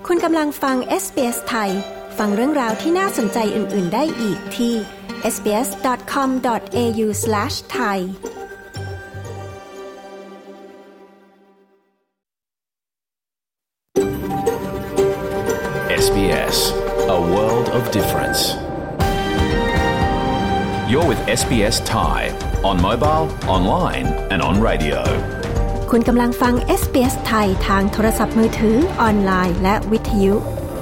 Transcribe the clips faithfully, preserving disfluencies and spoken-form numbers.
คุณกำลังฟัง เอส บี เอส ไทยฟังเรื่องราวที่น่าสนใจอื่นๆได้อีกที่ เอส บี เอส ดอท คอม ดอท เอ ยู สแลช ไทยเอส บี เอส, a world of difference. You're with เอส บี เอส Thai on mobile, online and on radio. คุณกำลังฟัง เอส บี เอส ไทยทางโทรศัพท์มือถือออนไลน์และวิทยุ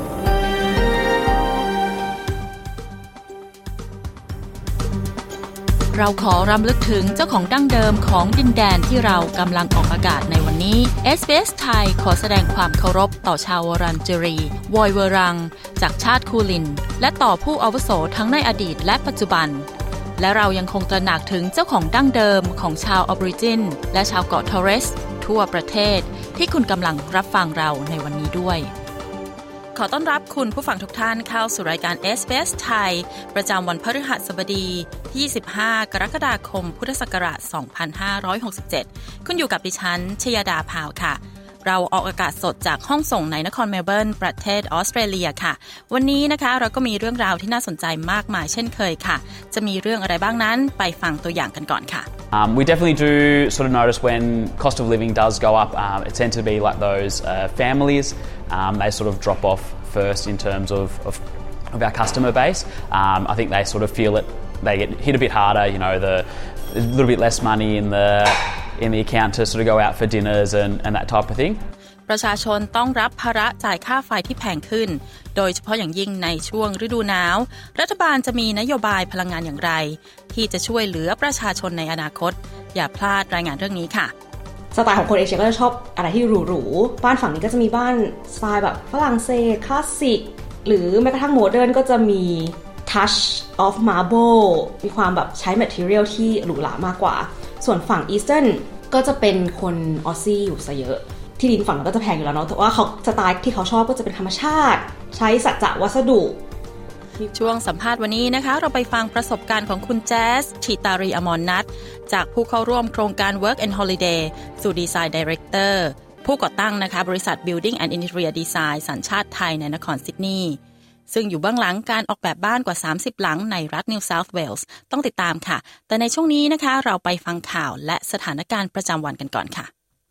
เราขอรำลึกถึงเจ้าของดั้งเดิมของดินแดนที่เรากำลังออกอากาศในวันนี้ เอส บี เอส ไทยขอแสดงความเคารพต่อชาววรันเจรีวอยเวอรังจากชาติคูลินและต่อผู้อาวุโสทั้งในอดีตและปัจจุบันและเรายังคงตระหนักถึงเจ้าของดั้งเดิมของชาวออบอริจินและชาวเกาะทอร์เรสทั่วประเทศที่คุณกำลังรับฟังเราในวันนี้ด้วยขอต้อนรับคุณผู้ฟังทุกท่านเข้าสู่รายการ เอส บี เอส ไทยประจำวันพฤหัสบดีที่ยี่สิบห้ากรกฎาคมพุทธศักราชสองพันห้าร้อยหกสิบเจ็ดคุณอยู่กับดิฉันชยดาพาวค่ะเราออกอากาศสดจากห้องส่งในนครเมลเบิร์นประเทศออสเตรเลียค่ะวันนี้นะคะเราก็มีเรื่องราวที่น่าสนใจมากมายเช่นเคยค่ะจะมีเรื่องอะไรบ้างนั้นไปฟังตัวอย่างกันก่อนค่ะ Um, we definitely do sort of notice when cost of living does go up. Um, it tends to be like those uh, families. Um, they sort of drop off first in terms of, of, of our customer base. Um, I think they sort of feel it. They get hit a bit harder. You know, the a little bit less money in the in the account to sort of go out for dinners and, and that type of thing. ประชาชนต้องรับภาระจ่ายค่าไฟที่แพงขึ้นโดยเฉพาะอย่างยิ่งในช่วงฤดูหนาวรัฐบาลจะมีนโยบายพลังงานอย่างไรที่จะช่วยเหลือประชาชนในอนาคตอย่าพลาดรายงานเรื่องนี้ค่ะสไตล์ของคนเอเชียก็จะชอบอะไรที่หรูๆบ้านฝั่งนี้ก็จะมีบ้านสไตล์แบบฝรั่งเศสคลาสสิกหรือแม้กระทั่งโมเดิร์นก็จะมี touch of marble มีความแบบใช้ material ที่หรูหรามากกว่าส่วนฝั่งอีสเทิร์นก็จะเป็นคนออสซี่อยู่ซะเยอะที่ดินฝั่งนั้นก็จะแพงอยู่แล้วเนาะแต่ว่าเขาสไตล์ที่เขาชอบก็จะเป็นธรรมชาติใช้สัจจะวัสดุช่วงสัมภาษณ์วันนี้นะคะเราไปฟังประสบการณ์ของคุณแจ๊สชิตารีอมรนัทจากผู้เข้าร่วมโครงการ Work and Holiday สู่ Design Director ผู้ก่อตั้งนะคะบริษัท Building and Interior Design สัญชาติไทยในนครซิดนีย์ซึ่งอยู่เบื้องหลังการออกแบบบ้านกว่าสามสิบหลังในรัฐ New South Wales ต้องติดตามค่ะแต่ในช่วงนี้นะคะเราไปฟังข่าวและสถานการณ์ประจำวันกันก่อนค่ะ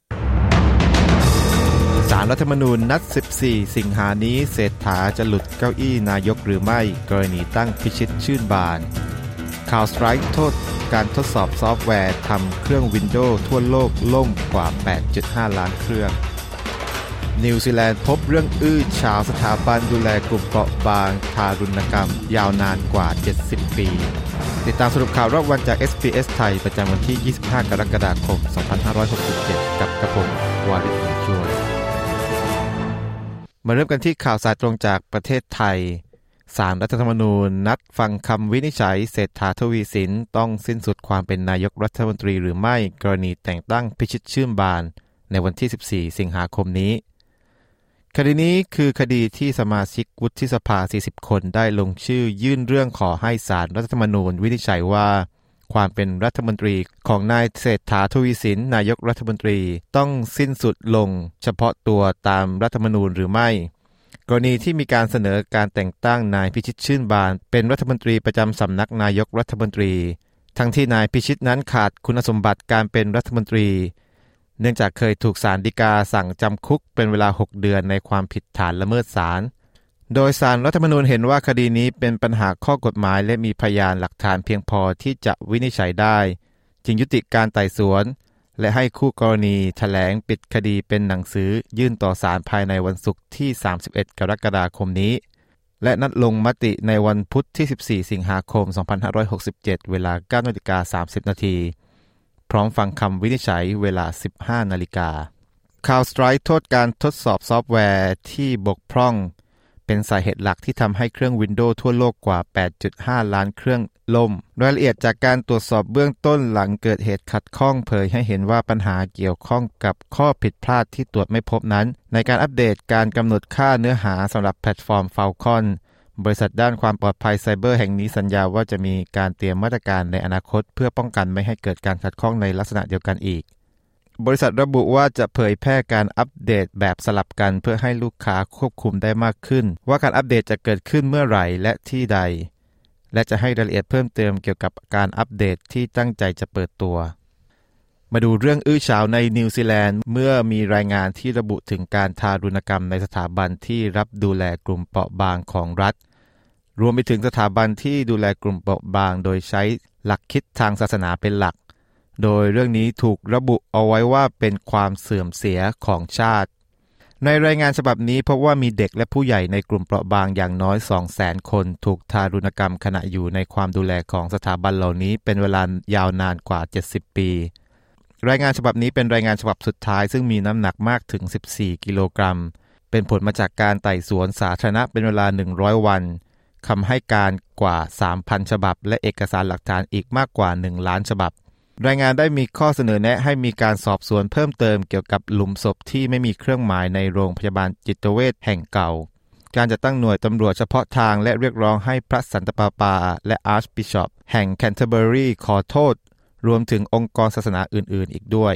ศาลรัฐธรรมนูญนัดสิบสี่สิงหานี้เศรษฐาจะหลุดเก้าอี้นายกหรือไม่กรณีตั้งพิชิตชื่นบานข่าวสไตรค์โทษการทดสอบซอฟต์แวร์ทำเครื่อง Windows ทั่วโลกล่มกว่า แปดจุดห้า ล้านเครื่องนิวซีแลนด์พบเรื่องอื้อฉาวสถาบันดูแลกลุ่มเปราะบางทารุณกรรมยาวนานกว่าเจ็ดสิบปีติดตามสรุปข่าวรอบวันจาก เอส บี เอส ไทยประจำวันที่ยี่สิบห้ากรกฎาคมสองพันห้าร้อยหกสิบเจ็ดกับกระผมวาริศช่วยมาเริ่มกันที่ข่าวสายตรงจากประเทศไทยศาลรัฐธรรมนูญนัดฟังคำวินิจฉัยเศรษฐาทวีสินต้องสิ้นสุดความเป็นนายกรัฐมนตรีหรือไม่กรณีแต่งตั้งพิชิตชื่นบานในวันที่สิบสี่สิงหาคมนี้คดีนี้คือคดีที่สมาชิกวุฒิสภาสี่สิบคนได้ลงชื่อยื่นเรื่องขอให้ศาลรัฐธรรมนูญวินิจฉัยว่าความเป็นรัฐมนตรีของนายเศรษฐาทวีสินนายกรัฐมนตรีต้องสิ้นสุดลงเฉพาะตัวตามรัฐธรรมนูญหรือไม่กรณีที่มีการเสนอการแต่งตั้งนายพิชิตชื่นบานเป็นรัฐมนตรีประจำสำนักนายกรัฐมนตรีทั้งที่นายพิชิตนั้นขาดคุณสมบัติการเป็นรัฐมนตรีเนื่องจากเคยถูกศาลฎีกาสั่งจำคุกเป็นเวลาหกเดือนในความผิดฐานละเมิดศาลโดยศาลรัฐธรรมนูญเห็นว่าคดีนี้เป็นปัญหาข้อกฎหมายและมีพยานหลักฐานเพียงพอที่จะวินิจฉัยได้จึงยุติการไต่สวนและให้คู่กรณีแถลงปิดคดีเป็นหนังสือยื่นต่อศาลภายในวันศุกร์ที่สามสิบเอ็ดกรกฎาคมนี้และนัดลงมติในวันพุธที่สิบสี่สิงหาคมสองพันห้าร้อยหกสิบเจ็ดเวลา เก้านาฬิกาสามสิบนาทีพร้อมฟังคำวินิจฉัยเวลา สิบห้านาฬิกาข่าวสไตรค์โทษการทดสอบซอฟต์แวร์ที่บกพร่องเป็นสาเหตุหลักที่ทำให้เครื่อง Windows ทั่วโลกกว่า แปดจุดห้า ล้านเครื่องล่มรายละเอียดจากการตรวจสอบเบื้องต้นหลังเกิดเหตุขัดข้องเผยให้เห็นว่าปัญหาเกี่ยวข้องกับข้อผิดพลาดที่ตรวจไม่พบนั้นในการอัปเดตการกำหนดค่าเนื้อหาสำหรับแพลตฟอร์ม Falcon บริษัทด้านความปลอดภัยไซเบอร์แห่งนี้สัญญาว่าจะมีการเตรียมมาตรการในอนาคตเพื่อป้องกันไม่ให้เกิดการขัดข้องในลักษณะเดียวกันอีกบริษัทระบุว่าจะเผยแพร่การอัปเดตแบบสลับกันเพื่อให้ลูกค้าควบคุมได้มากขึ้นว่าการอัปเดตจะเกิดขึ้นเมื่อไหร่และที่ใดและจะให้รายละเอียดเพิ่มเติมเกี่ยวกับการอัปเดตที่ตั้งใจจะเปิดตัวมาดูเรื่องอื้อฉาวในนิวซีแลนด์เมื่อมีรายงานที่ระบุถึงการทารุณกรรมในสถาบันที่รับดูแลกลุ่มเปราะบางของรัฐรวมไปถึงสถาบันที่ดูแลกลุ่มเปราะบางโดยใช้หลักคิดทางศาสนาเป็นหลักโดยเรื่องนี้ถูกระบุเอาไว้ว่าเป็นความเสื่อมเสียของชาติในรายงานฉบับนี้พบว่ามีเด็กและผู้ใหญ่ในกลุ่มเปราะบางอย่างน้อย สองแสน คนถูกทารุณกรรมขณะอยู่ในความดูแลของสถาบันเหล่านี้เป็นเวลายาวนานกว่าเจ็ดสิบปีรายงานฉบับนี้เป็นรายงานฉบับสุดท้ายซึ่งมีน้ำหนักมากถึงสิบสี่กิโลกรัมเป็นผลมาจากการไต่สวนสาธารณะเป็นเวลาหนึ่งร้อยวันคำให้การกว่า สามพัน ฉบับและเอกสารหลักฐานอีกมากกว่าหนึ่งล้านฉบับรายงานได้มีข้อเสนอแนะให้มีการสอบสวนเพิ่มเติมเกี่ยวกับหลุมศพที่ไม่มีเครื่องหมายในโรงพยาบาลจิตเวชแห่งเก่าการจัดตั้งหน่วยตำรวจเฉพาะทางและเรียกร้องให้พระสันตะปาปาและอาร์ชบิชอปแห่งแคนเทอร์เบอรีขอโทษรวมถึงองค์กรศาสนาอื่นๆอีกด้วย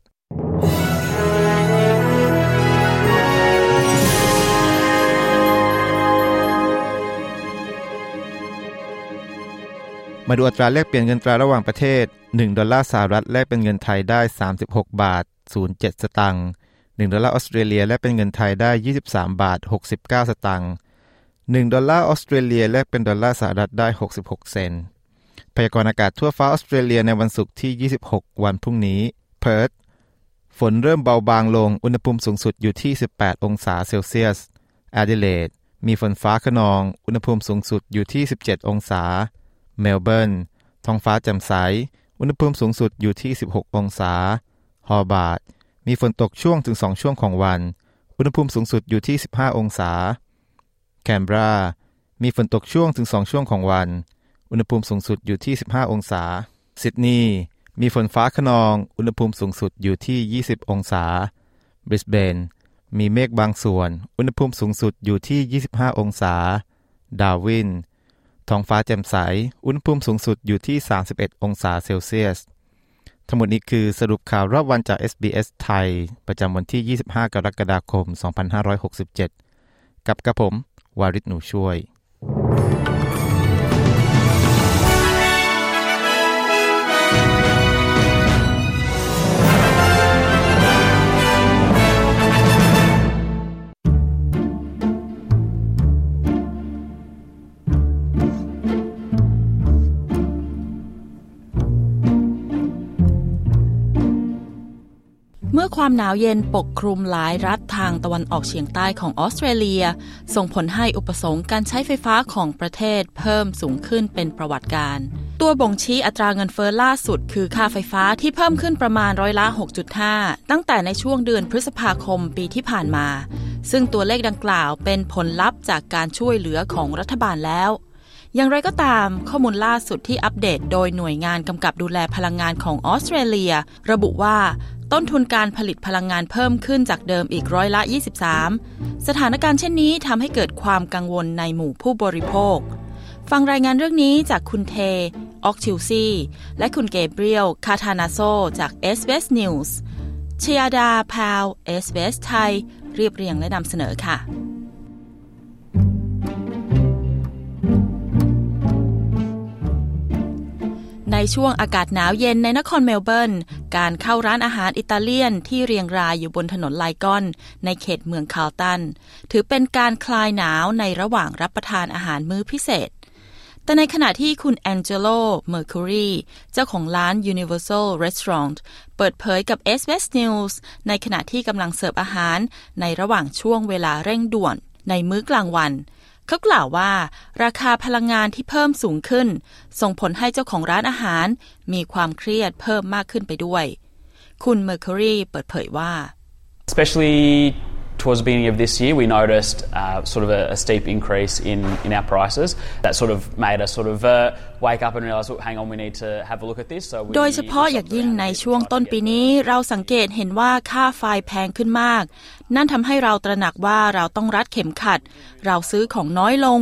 มาดูอัตราแลกเปลี่ยนเงินตราระหว่างประเทศหนึ่งดอลลาร์สหรัฐแลกเป็นเงินไทยได้สามสิบหกบาทศูนย์เจ็ดสตางค์หนึ่งดอลลาร์ออสเตรเลียแลกเป็นเงินไทยได้ยี่สิบสามบาทหกสิบเก้าสตางค์หนึ่งดอลลาร์ออสเตรเลียแลกเป็นดอลลาร์สหรัฐได้หกสิบหกเซนต์พยากรณ์อากาศทั่วฟ้าออสเตรเลียในวันศุกร์ที่ยี่สิบหกวันพรุ่งนี้เพิร์ธฝนเริ่มเบาบางลงอุณหภูมิสูงสุดอยู่ที่สิบแปดองศาเซลเซียสแอดิเลดมีฝนฟ้าคะนองอุณหภูมิสูงสุดอยู่ที่สิบเจ็ดองศาเมลเบิร์นท้องฟ้าแจ่มใสอุณหภูมิสูงสุดอยู่ที่สิบหกองศาฮอบาร์ตมีฝนตกช่วงถึงสองช่วงของวันอุณหภูมิสูงสุดอยู่ที่สิบห้าองศาแคนเบรามีฝนตกช่วงถึงสองช่วงของวันอุณหภูมิสูงสุดอยู่ที่สิบห้าองศาซิดนีย์มีฝนฟ้าคะนองอุณหภูมิสูงสุดอยู่ที่ยี่สิบองศาบริสเบนมีเมฆบางส่วนอุณหภูมิสูงสุดอยู่ที่ยี่สิบห้าองศาดาร์วินท้องฟ้าแจ่มใสอุณหภูมิสูงสุดอยู่ที่สามสิบเอ็ดองศาเซลเซียสทั้งหมดนี้คือสรุปข่าวรอบวันจาก เอส บี เอส ไทยประจำวันที่ยี่สิบห้ากรกฎาคมสองพันห้าร้อยหกสิบเจ็ดกับกระผมวาริศหนูช่วยเมื่อความหนาวเย็นปกคลุมหลายรัฐทางตะวันออกเฉียงใต้ของออสเตรเลียส่งผลให้อุปสงค์การใช้ไฟฟ้าของประเทศเพิ่มสูงขึ้นเป็นประวัติการณ์ตัวบ่งชี้อัตราเงินเฟ้อล่าสุดคือค่าไฟฟ้าที่เพิ่มขึ้นประมาณร้อยละ หกจุดห้า ตั้งแต่ในช่วงเดือนพฤษภาคมปีที่ผ่านมาซึ่งตัวเลขดังกล่าวเป็นผลลัพธ์จากการช่วยเหลือของรัฐบาลแล้วอย่างไรก็ตามข้อมูลล่าสุดที่อัปเดตโดยหน่วยงานกำกับดูแลพลังงานของออสเตรเลียระบุว่าต้นทุนการผลิตพลังงานเพิ่มขึ้นจากเดิมอีกร้อยละยี่สิบสามสถานการณ์เช่นนี้ทำให้เกิดความกังวลในหมู่ผู้บริโภคฟังรายงานเรื่องนี้จากคุณเทออกชิลซีและคุณเกเบรียลคาทานาโซจาก เอส บี เอส News ชยาดาพาว เอส บี เอส ไทยเรียบเรียงและนำเสนอค่ะในช่วงอากาศหนาวเย็นในนครเมลเบิร์นการเข้าร้านอาหารอิตาเลียนที่เรียงรายอยู่บนถนนไลกอนในเขตเมืองคาร์ลตันถือเป็นการคลายหนาวในระหว่างรับประทานอาหารมื้อพิเศษแต่ในขณะที่คุณแองเจโลเมอร์คิวรีเจ้าของร้าน Universal Restaurant เปิดเผยกับ เอส บี เอส News ในขณะที่กำลังเสิร์ฟอาหารในระหว่างช่วงเวลาเร่งด่วนในมื้อกลางวันเขากล่าวว่าราคาพลังงานที่เพิ่มสูงขึ้นส่งผลให้เจ้าของร้านอาหารมีความเครียดเพิ่มมากขึ้นไปด้วยคุณเมอร์คิวรีเปิดเผยว่า Especially towards the beginning of this year, we noticed uh, sort of a, a steep increase in, in our prices. That sort of made us sort of uh, wake up and realise, oh, hang on, we need to have a look at this. So we โดยเฉพาะอย่างยิ่งในช่วงต้นปีนี้เราสังเกตเห็นว่าค่าไฟแพงขึ้นมากนั่นทำให้เราตระหนักว่าเราต้องรัดเข็มขัดเราซื้อของน้อยลง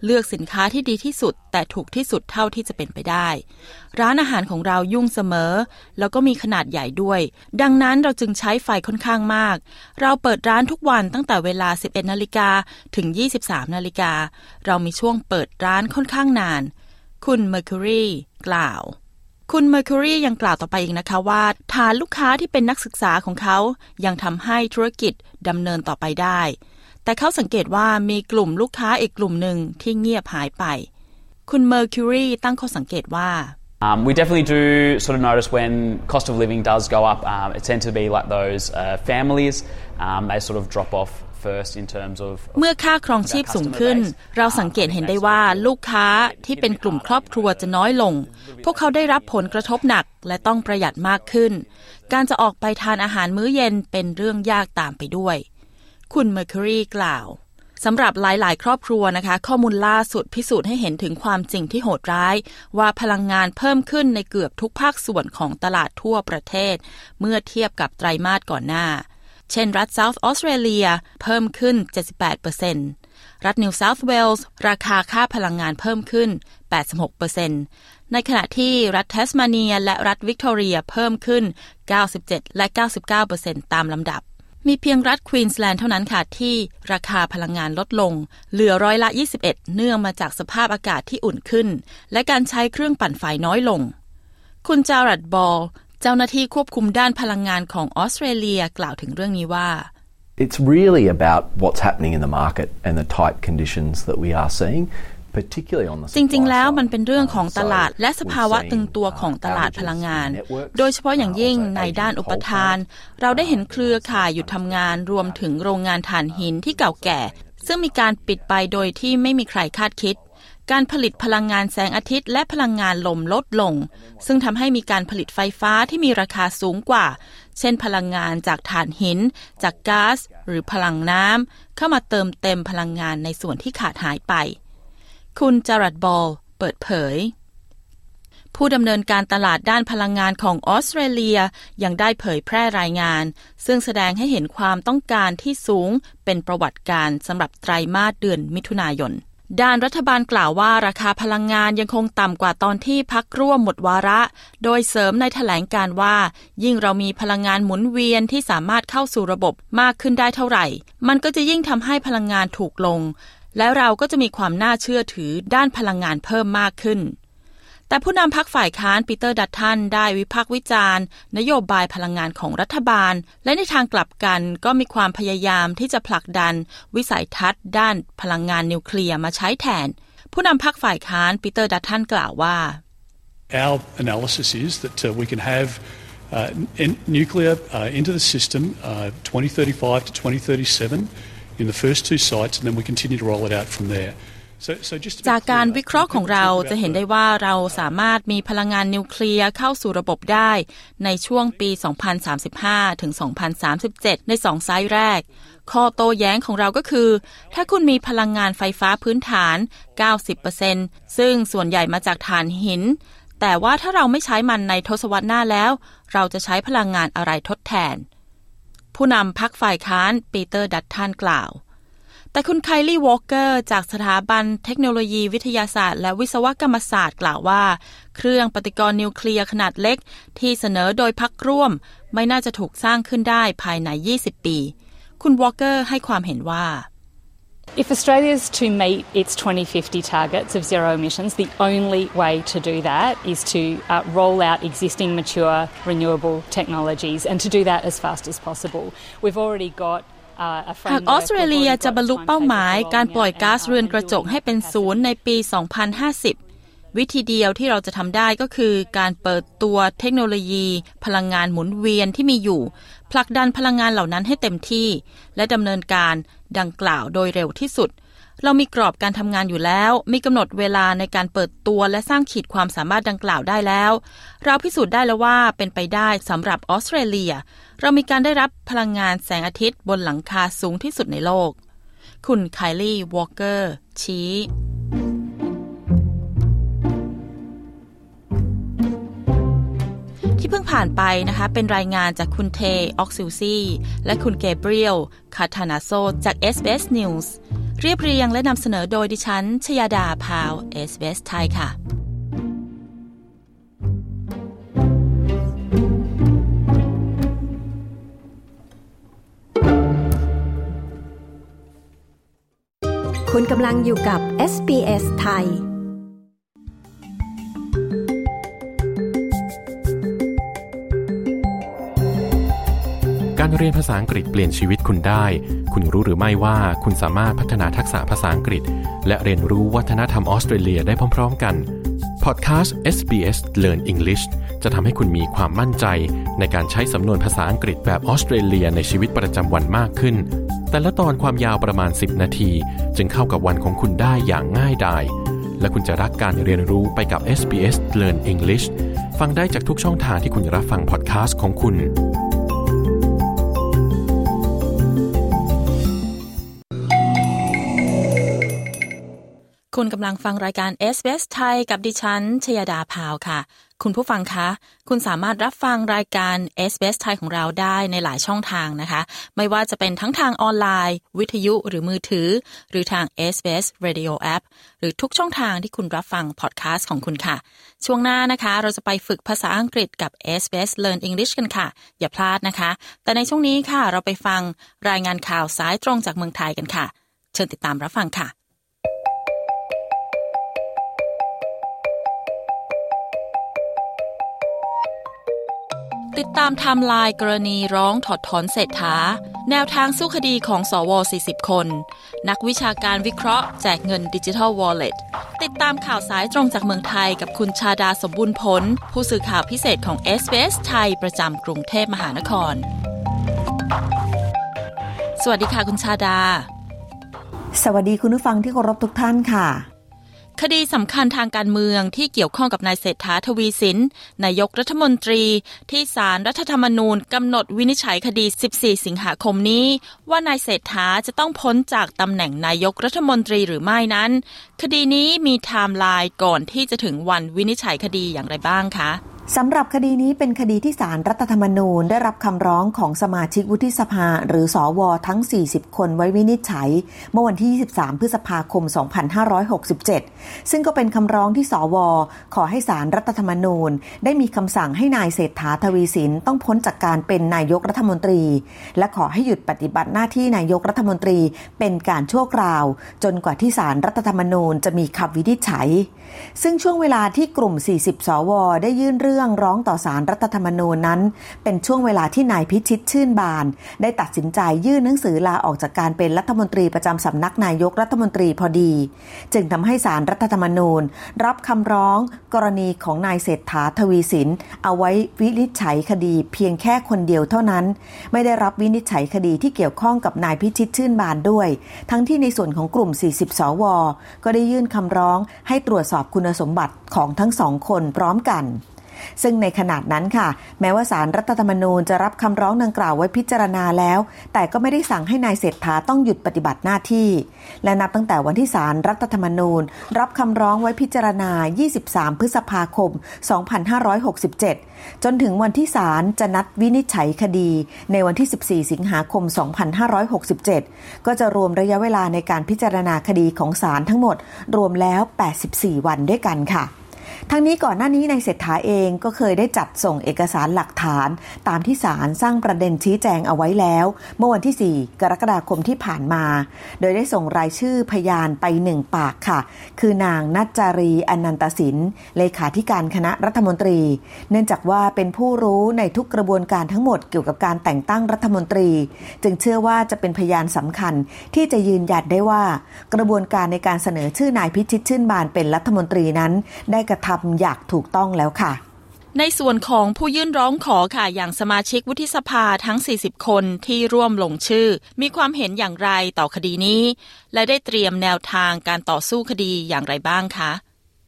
เลือกสินค้าที่ดีที่สุดแต่ถูกที่สุดเท่าที่จะเป็นไปได้ร้านอาหารของเรายุ่งเสมอแล้วก็มีขนาดใหญ่ด้วยดังนั้นเราจึงใช้ไฟค่อนข้างมากเราเปิดร้านทุกวันตั้งแต่เวลา สิบเอ็ดนาฬิกา ถึง ยี่สิบสามนาฬิกาเรามีช่วงเปิดร้านค่อนข้างนานคุณ Mercury กล่าวคุณ Mercury ยังกล่าวต่อไปอีกนะคะว่าฐานลูกค้าที่เป็นนักศึกษาของเขายังทำให้ธุรกิจดำเนินต่อไปได้แต่เขาสังเกตว่ามีกลุ่มลูกค้าอีกกลุ่มหนึ่งที่เงียบหายไปคุณ Mercury ตั้งข้อสังเกตว่า Um, we definitely do sort of notice when cost of living does go up. Um, it tends to be like those uh, families. Um, they sort of drop off first in terms of. เมื่อค่าครองชีพสูงขึ้นเราสังเกตเห็นได้ว่าลูกค้าที่เป็นกลุ่มครอบครัวจะน้อยลงพวกเขาได้รับผลกระทบหนักและต้องประหยัดมากขึ้นการจะออกไปทานอาหารมื้อเย็นเป็นเรื่องยากตามไปด้วยคุณ Mercury กล่าวสำหรับหลายๆครอบครัวนะคะข้อมูลล่าสุดพิสูจน์ให้เห็นถึงความจริงที่โหดร้ายว่าพลังงานเพิ่มขึ้นในเกือบทุกภาคส่วนของตลาดทั่วประเทศเมื่อเทียบกับไตรมาสก่อนหน้าเช่นรัฐ South Australia เพิ่มขึ้น เจ็ดสิบแปดเปอร์เซ็นต์ รัฐ New South Wales ราคาค่าพลังงานเพิ่มขึ้น แปดสิบหกเปอร์เซ็นต์ ในขณะที่รัฐ Tasmania และรัฐ Victoria เพิ่มขึ้น เก้าสิบเจ็ด และ เก้าสิบเก้าเปอร์เซ็นต์ ตามลำดับมีเพียงรัฐควีนสแลนด์เท่านั้นค่ะที่ราคาพลังงานลดลงเหลือร้อยละยี่สิบเอ็ดเนื่องมาจากสภาพอากาศที่อุ่นขึ้นและการใช้เครื่องปั่นไฟน้อยลงคุณจารัดบอลเจ้าหน้าที่ควบคุมด้านพลังงานของออสเตรเลียกล่าวถึงเรื่องนี้ว่า It's really about what's happening in the market and the tight conditions that we are seeingจริงๆแล้วมันเป็นเรื่องของตลาดและสภาวะตึงตัวของตลาดพลังงานโดยเฉพาะอย่างยิ่งในด้านอุปทานเราได้เห็นเครือข่ายหยุดทำงานรวมถึงโรงงานถ่านหินที่เก่าแก่ซึ่งมีการปิดไปโดยที่ไม่มีใครคาดคิดการผลิตพลังงานแสงอาทิตย์และพลังงานลมลดลงซึ่งทำให้มีการผลิตไฟฟ้าที่มีราคาสูงกว่าเช่นพลังงานจากถ่านหินจากก๊าซหรือพลังน้ำเข้ามาเติมเต็มพลังงานในส่วนที่ขาดหายไปคุณจารัดบอลเปิดเผยผู้ดำเนินการตลาดด้านพลังงานของออสเตรเลียยังได้เผยแพร่รายงานซึ่งแสดงให้เห็นความต้องการที่สูงเป็นประวัติการณ์สำหรับไตรมาสเดือนมิถุนายนด้านรัฐบาลกล่าวว่าราคาพลังงานยังคงต่ำกว่าตอนที่พรรคร่วมหมดวาระโดยเสริมในแถลงการณ์ว่ายิ่งเรามีพลังงานหมุนเวียนที่สามารถเข้าสู่ระบบมากขึ้นได้เท่าไหร่มันก็จะยิ่งทำให้พลังงานถูกลงและเราก็จะมีความน่าเชื่อถือด้านพลังงานเพิ่มมากขึ้นแต่ผู้นำพรรคฝ่ายค้านปีเตอร์ดัตตันได้วิพากษ์วิจารณ์นโยบายพลังงานของรัฐบาลและในทางกลับกันก็มีความพยายามที่จะผลักดันวิสัยทัศน์ด้านพลังงานนิวเคลียร์มาใช้แทนผู้นำพรรคฝ่ายค้านปีเตอร์ดัตตันกล่าวว่า Our analysis is that uh, we can have uh, nuclear uh, into the system uh, twenty thirty-five to twenty thirty-seven in the first two sites and then we continue to roll it out from there จากการวิเคราะห์ของเราจะเห็นได้ว่าเราสามารถมีพลังงานนิวเคลียร์เข้าสู่ระบบได้ในช่วงปีสองพันสามสิบห้าถึงสองพันสามสิบเจ็ดในสองไซต์แรกข้อโต้แย้งของเราก็คือถ้าคุณมีพลังงานไฟฟ้าพื้นฐาน เก้าสิบเปอร์เซ็นต์ ซึ่งส่วนใหญ่มาจากถ่านหินแต่ว่าถ้าเราไม่ใช้มันในทศวรรษหน้าแล้วเราจะใช้พลังงานอะไรทดแทนผู้นำพรรคฝ่ายค้านปีเตอร์ดัตตันกล่าวแต่คุณไคลี่วอลเกอร์จากสถาบันเทคโนโลยีวิทยาศาสตร์และวิศวกรรมศาสตร์กล่าวว่าเครื่องปฏิกรณ์นิวเคลียร์ขนาดเล็กที่เสนอโดยพรรคร่วมไม่น่าจะถูกสร้างขึ้นได้ภายในยี่สิบปีคุณวอลเกอร์ให้ความเห็นว่า If Australia is to meet its twenty fifty targets of zero emissions, the only way to do that is to uh, roll out existing mature renewable technologies and to do that as fast as possible. We've already gotหากออสเตรเลียจะบรรลุเป้าหมายการปล่อยก๊าซเรือนกระจกให้เป็นศูนย์ในปีสองพันห้าสิบวิธีเดียวที่เราจะทำได้ก็คือการเปิดตัวเทคโนโลยีพลังงานหมุนเวียนที่มีอยู่ผลักดันพลังงานเหล่านั้นให้เต็มที่และดำเนินการดังกล่าวโดยเร็วที่สุดเรามีกรอบการทำงานอยู่แล้วมีกำหนดเวลาในการเปิดตัวและสร้างขีดความสามารถดังกล่าวได้แล้วเราพิสูจน์ได้แล้วว่าเป็นไปได้สำหรับออสเตรเลียเรามีการได้รับพลังงานแสงอาทิตย์บนหลังคาสูงที่สุดในโลกคุณไคลี่วอลเกอร์ชี้ที่เพิ่งผ่านไปนะคะเป็นรายงานจากคุณเทออกซิลซีและคุณเกเบรียลคาทานาโซจาก เอส บี เอส News เรียบเรียงและนำเสนอโดยดิฉันชยดาพาว เอส บี เอส ไทยค่ะคุณกำลังอยู่กับ เอส บี เอส ไทยการเรียนภาษาอังกฤษเปลี่ยนชีวิตคุณได้คุณรู้หรือไม่ว่าคุณสามารถพัฒนาทักษะภาษาอังกฤษและเรียนรู้วัฒนธรรมออสเตรเลียได้พร้อมๆกันพอดแคสต์ เอส บี เอส Learn English จะทำให้คุณมีความมั่นใจในการใช้สำนวนภาษาอังกฤษแบบออสเตรเลียในชีวิตประจำวันมากขึ้นแต่ละตอนความยาวประมาณสิบนาทีจึงเข้ากับวันของคุณได้อย่างง่ายดายและคุณจะรักการเรียนรู้ไปกับ เอส บี เอส Learn English ฟังได้จากทุกช่องทางที่คุณรับฟังพอดแคสต์ของคุณคุณกำลังฟังรายการ เอส บี เอส ไทยกับดิฉันชยดาพาวค่ะคุณผู้ฟังคะคุณสามารถรับฟังรายการ เอส บี เอส ไทยของเราได้ในหลายช่องทางนะคะไม่ว่าจะเป็นทั้งทางออนไลน์วิทยุหรือมือถือหรือทาง เอส บี เอส Radio App หรือทุกช่องทางที่คุณรับฟังพอดแคสต์ของคุณค่ะช่วงหน้านะคะเราจะไปฝึกภาษาอังกฤษกับ เอส บี เอส Learn English กันค่ะอย่าพลาดนะคะแต่ในช่วงนี้ค่ะเราไปฟังรายงานข่าวสายตรงจากเมืองไทยกันค่ะเชิญติดตามรับฟังค่ะติดตามไทม์ไลน์กรณีร้องถอดถอนเศรษฐาแนวทางสู้คดีของสวสี่สิบคนนักวิชาการวิเคราะห์แจกเงิน Digital Wallet ติดตามข่าวสายตรงจากเมืองไทยกับคุณชาดาสมบูรณ์ผลผู้สื่อข่าวพิเศษของ เอส บี เอส ไทยประจำกรุงเทพมหานครสวัสดีค่ะคุณชาดาสวัสดีคุณผู้ฟังที่เคารพทุกท่านค่ะคดีสำคัญทางการเมืองที่เกี่ยวข้องกับนายเศรษฐาทวีสินนายกรัฐมนตรีที่ศาลรัฐธรรมนูญกำหนดวินิจฉัยคดีสิบสี่สิงหาคมนี้ว่านายเศรษฐาจะต้องพ้นจากตำแหน่งนายกรัฐมนตรีหรือไม่นั้นคดีนี้มีไทม์ไลน์ก่อนที่จะถึงวันวินิจฉัยคดีอย่างไรบ้างคะสำหรับคดีนี้เป็นคดีที่ศาลรัฐธรรมนูญได้รับคำร้องของสมาชิกวุฒิสภาหรือสวทั้งสี่สิบคนไว้วินิจฉัยเมื่อวันที่ยี่สิบสามพฤษภาคมสองพันห้าร้อยหกสิบเจ็ดซึ่งก็เป็นคำร้องที่สวขอให้ศาลรัฐธรรมนูญได้มีคำสั่งให้นายเศรษฐาทวีสินต้องพ้นจากการเป็นนายกรัฐมนตรีและขอให้หยุดปฏิบัติหน้าที่นายกรัฐมนตรีเป็นการชั่วคราวจนกว่าที่ศาลรัฐธรรมนูญจะมีคำวินิจฉัยซึ่งช่วงเวลาที่กลุ่มสี่สิบสวได้ยื่นเรื่องร้องต่อศาลรัฐธรรมนูญนั้นเป็นช่วงเวลาที่นายพิชิตชื่นบานได้ตัดสินใจยื่นหนังสือลาออกจากการเป็นรัฐมนตรีประจำสำนักนายกรัฐมนตรีพอดีจึงทำให้ศาลรัฐธรรมนูญรับคำร้องกรณีของนายเศรษฐาทวีสินเอาไว้วินิจฉัยคดีเพียงแค่คนเดียวเท่านั้นไม่ได้รับวินิจฉัยคดีที่เกี่ยวข้องกับนายพิชิตชื่นบานด้วยทั้งที่ในส่วนของกลุ่มสี่สิบสวก็ได้ยื่นคำร้องให้ตรวจสอบคุณสมบัติของทั้งสองคนพร้อมกันซึ่งในขณะนั้นค่ะแม้ว่าศาลรัฐธรรมนูญจะรับคำร้องดังกล่าวไว้พิจารณาแล้วแต่ก็ไม่ได้สั่งให้นายเศรษฐาต้องหยุดปฏิบัติหน้าที่และนับตั้งแต่วันที่ศาลรัฐธรรมนูญรับคำร้องไว้พิจารณายี่สิบสามพฤษภาคมสองพันห้าร้อยหกสิบเจ็ดจนถึงวันที่ศาลจะนัดวินิจฉัยคดีในวันที่สิบสี่สิงหาคมสองพันห้าร้อยหกสิบเจ็ดก็จะรวมระยะเวลาในการพิจารณาคดีของศาลทั้งหมดรวมแล้วแปดสิบสี่วันด้วยกันค่ะทั้งนี้ก่อนหน้านี้นายเศรษฐาเองก็เคยได้จัดส่งเอกสารหลักฐานตามที่ศาลสร้างประเด็นชี้แจงเอาไว้แล้วเมื่อวันที่สี่กรกฎาคมที่ผ่านมาโดยได้ส่งรายชื่อพยานไปหนึ่งปากค่ะคือนางณัจจารีอนันตสินเลขาธิการคณะรัฐมนตรีเนื่องจากว่าเป็นผู้รู้ในทุกกระบวนการทั้งหมดเกี่ยวกับการแต่งตั้งรัฐมนตรีจึงเชื่อว่าจะเป็นพยานสำคัญที่จะยืนยันได้ว่ากระบวนการในการเสนอชื่อนายพิชิตชื่นบานเป็นรัฐมนตรีนั้นได้กระทำอย่างถูกต้องแล้วค่ะในส่วนของผู้ยื่นร้องขอค่ะอย่างสมาชิกวุฒิสภาทั้งสี่สิบคนที่ร่วมลงชื่อมีความเห็นอย่างไรต่อคดีนี้และได้เตรียมแนวทางการต่อสู้คดีอย่างไรบ้างคะ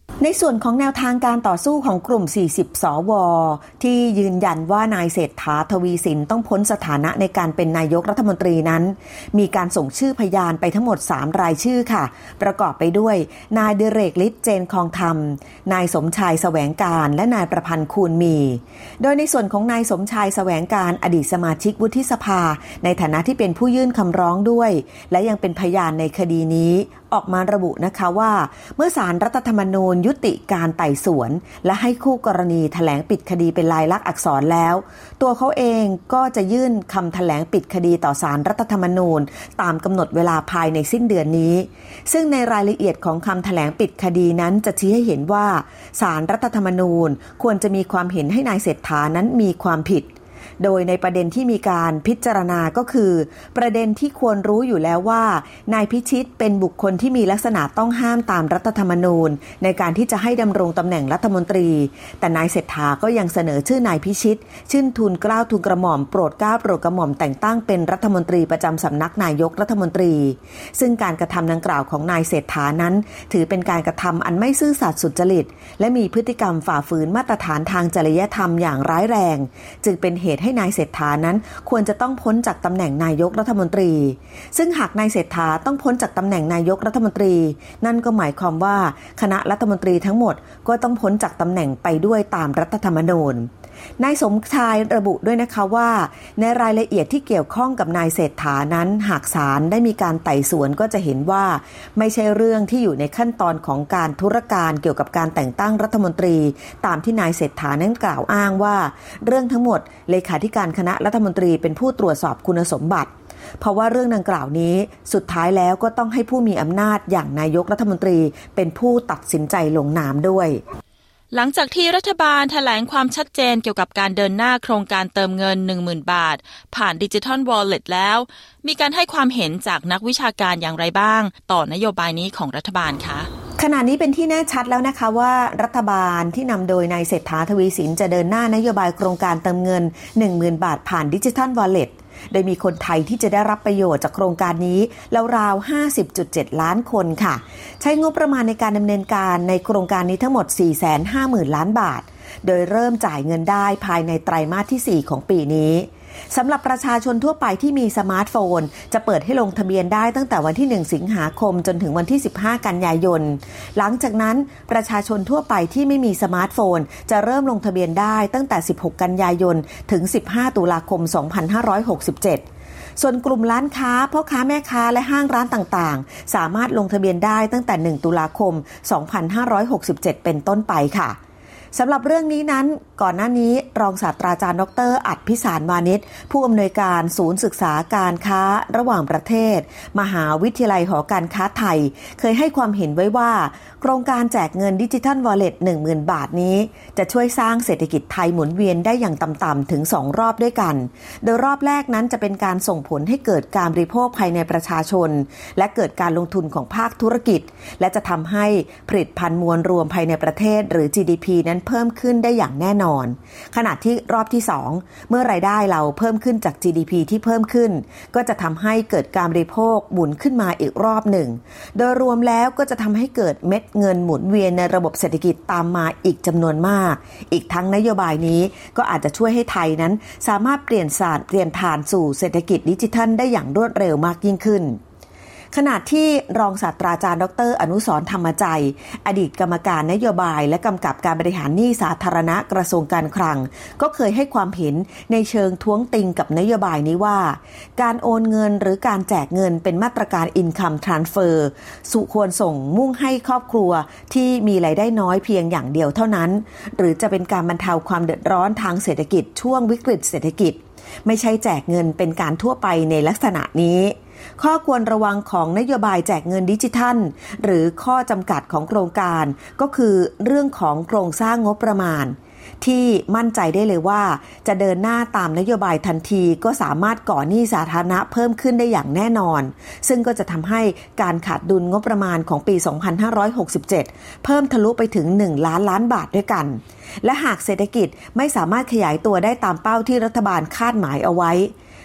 ในส่วนของแนวทางการต่อสู้ของกลุ่มสี่สิบสวที่ยืนยันว่านายเศรษฐาทวีสินต้องพ้นสถานะในการเป็นนายกรัฐมนตรีนั้นมีการส่งชื่อพยานไปทั้งหมดสามรายชื่อค่ะประกอบไปด้วยนายดิเรกฤทธิ์เจนคองธรรมนายสมชายแสวงการและนายประพันธ์คูณมีโดยในส่วนของนายสมชายแสวงการอดีตสมาชิกวุฒิสภาในฐานะที่เป็นผู้ยื่นคำร้องด้วยและยังเป็นพยานในคดีนี้ออกมาระบุนะคะว่าเมื่อศาลรัฐธรรมนูญยุติการไต่สวนและให้คู่กรณีแถลงปิดคดีเป็นลายลักษณ์อักษรแล้วตัวเขาเองก็จะยื่นคำแถลงปิดคดีต่อศาลรัฐธรรมนูญตามกำหนดเวลาภายในสิ้นเดือนนี้ซึ่งในรายละเอียดของคำแถลงปิดคดีนั้นจะชี้ให้เห็นว่าศาลรัฐธรรมนูญควรจะมีความเห็นให้นายเศรษฐานั้นมีความผิดโดยในประเด็นที่มีการพิจารณาก็คือประเด็นที่ควรรู้อยู่แล้วว่านายพิชิตเป็นบุคคลที่มีลักษณะต้องห้ามตามรัฐธรรมนูญในการที่จะให้ดำรงตำแหน่งรัฐมนตรีแต่นายเศรษฐาก็ยังเสนอชื่อนายพิชิตชื่นทูลเกล้าทูลกระหม่อมโปรดเกล้าโปรดกระหม่อมแต่งตั้งเป็นรัฐมนตรีประจำสำนักนายกรัฐมนตรีซึ่งการกระทำดังกล่าวของนายเศรษฐานั้นถือเป็นการกระทำอันไม่ซื่อสัตย์สุจริตและมีพฤติกรรมฝ่าฝืนมาตรฐานทางจริยธรรมอย่างร้ายแรงจึงเป็นเหตุให้นายเศรษฐานั้นควรจะต้องพ้นจากตำแหน่งนายกรัฐมนตรีซึ่งหากนายเศรษฐาต้องพ้นจากตำแหน่งนายกรัฐมนตรีนั่นก็หมายความว่าคณะรัฐมนตรีทั้งหมดก็ต้องพ้นจากตำแหน่งไปด้วยตามรัฐธรรมนูญนายสมชายระบุด้วยนะคะว่าในรายละเอียดที่เกี่ยวข้องกับนายเศรษฐานั้นหากศาลได้มีการไต่สวนก็จะเห็นว่าไม่ใช่เรื่องที่อยู่ในขั้นตอนของการธุรการเกี่ยวกับการแต่งตั้งรัฐมนตรีตามที่นายเศรษฐานั้นกล่าวอ้างว่าเรื่องทั้งหมดเลขาธิการคณะรัฐมนตรีเป็นผู้ตรวจสอบคุณสมบัติเพราะว่าเรื่องดังกล่าวนี้สุดท้ายแล้วก็ต้องให้ผู้มีอำนาจอย่างนายกรัฐมนตรีเป็นผู้ตัดสินใจลงนามด้วยหลังจากที่รัฐบาลแถลงความชัดเจนเกี่ยวกับการเดินหน้าโครงการเติมเงิน หนึ่งหมื่น บาทผ่านดิจิทัลวอลเล็ตแล้วมีการให้ความเห็นจากนักวิชาการอย่างไรบ้างต่อนโยบายนี้ของรัฐบาลคะขณะนี้เป็นที่แน่ชัดแล้วนะคะว่ารัฐบาลที่นำโดยนายเศรษฐาทวีสินจะเดินหน้านโยบายโครงการเติมเงิน หนึ่งหมื่น บาทผ่านดิจิทัลวอลเล็ตโดยมีคนไทยที่จะได้รับประโยชน์จากโครงการนี้ราวๆ ห้าสิบจุดเจ็ด ล้านคนค่ะใช้งบประมาณในการดำเนินการในโครงการนี้ทั้งหมด สี่แสนห้าหมื่น ล้านบาทโดยเริ่มจ่ายเงินได้ภายในไตรมาสที่สี่ของปีนี้สำหรับประชาชนทั่วไปที่มีสมาร์ทโฟนจะเปิดให้ลงทะเบียนได้ตั้งแต่วันที่หนึ่งสิงหาคมจนถึงวันที่สิบห้ากันยายนหลังจากนั้นประชาชนทั่วไปที่ไม่มีสมาร์ทโฟนจะเริ่มลงทะเบียนได้ตั้งแต่สิบหกกันยายนถึงสิบห้าตุลาคมสองพันห้าร้อยหกสิบเจ็ดส่วนกลุ่มร้านค้าพ่อค้าแม่ค้าและห้างร้านต่างๆสามารถลงทะเบียนได้ตั้งแต่หนึ่งตุลาคมสองพันห้าร้อยหกสิบเจ็ดเป็นต้นไปค่ะสำหรับเรื่องนี้นั้นก่อนหน้านี้รองศาสตราจารย์ดรอัฏฐพิสารวานิชผู้อำนวยการศูนย์ศึกษาการค้าระหว่างประเทศมหาวิทยาลัยหอการค้าไทยเคยให้ความเห็นไว้ว่าโครงการแจกเงินดิจิทัลวอลเล็ต หนึ่งหมื่น บาทนี้จะช่วยสร้างเศรษฐกิจไทยหมุนเวียนได้อย่างต่ำๆถึงสองรอบด้วยกันโดยรอบแรกนั้นจะเป็นการส่งผลให้เกิดการบริโภคภายในประชาชนและเกิดการลงทุนของภาคธุรกิจและจะทำให้ผลิตภัณฑ์มวลรวมภายในประเทศหรือ จี ดี พี นั้นเพิ่มขึ้นได้อย่างแน่นอนขณะที่รอบที่สองเมื่อรายได้เราเพิ่มขึ้นจาก จี ดี พี ที่เพิ่มขึ้นก็จะทำให้เกิดการบริโภคหมุนขึ้นมาอีกรอบหนึ่งโดยรวมแล้วก็จะทำให้เกิดเม็ดเงินหมุนเวียนในระบบเศรษฐกิจตามมาอีกจำนวนมากอีกทั้งนโยบายนี้ก็อาจจะช่วยให้ไทยนั้นสามารถเปลี่ยนศาสตร์เปลี่ยนฐานสู่เศรษฐกิจดิจิทัลได้อย่างรวดเร็วมากยิ่งขึ้นขณะที่รองศาสตราจารย์ดรอนุสรณ์ธรรมใจอดีตกรรมการนโยบายและกำกับการบริหารหนี้สาธารณะกระทรวงการคลังก็เคยให้ความเห็นในเชิงท้วงติงกับนโยบายนี้ว่าการโอนเงินหรือการแจกเงินเป็นมาตรการ Income Transfer สุควรส่งมุ่งให้ครอบครัวที่มีรายได้น้อยเพียงอย่างเดียวเท่านั้นหรือจะเป็นการบรรเทาความเดือดร้อนทางเศรษฐกิจช่วงวิกฤตเศรษฐกิจไม่ใช่แจกเงินเป็นการทั่วไปในลักษณะนี้ข้อควรระวังของนโยบายแจกเงินดิจิทัลหรือข้อจำกัดของโครงการก็คือเรื่องของโครงสร้างงบประมาณที่มั่นใจได้เลยว่าจะเดินหน้าตามนโยบายทันทีก็สามารถก่อหนี้สาธารณะเพิ่มขึ้นได้อย่างแน่นอนซึ่งก็จะทำให้การขาดดุลงบประมาณของปีสองพันห้าร้อยหกสิบเจ็ดเพิ่มทะลุไปถึงหนึ่งล้านล้านบาทด้วยกันและหากเศรษฐกิจไม่สามารถขยายตัวได้ตามเป้าที่รัฐบาลคาดหมายเอาไว้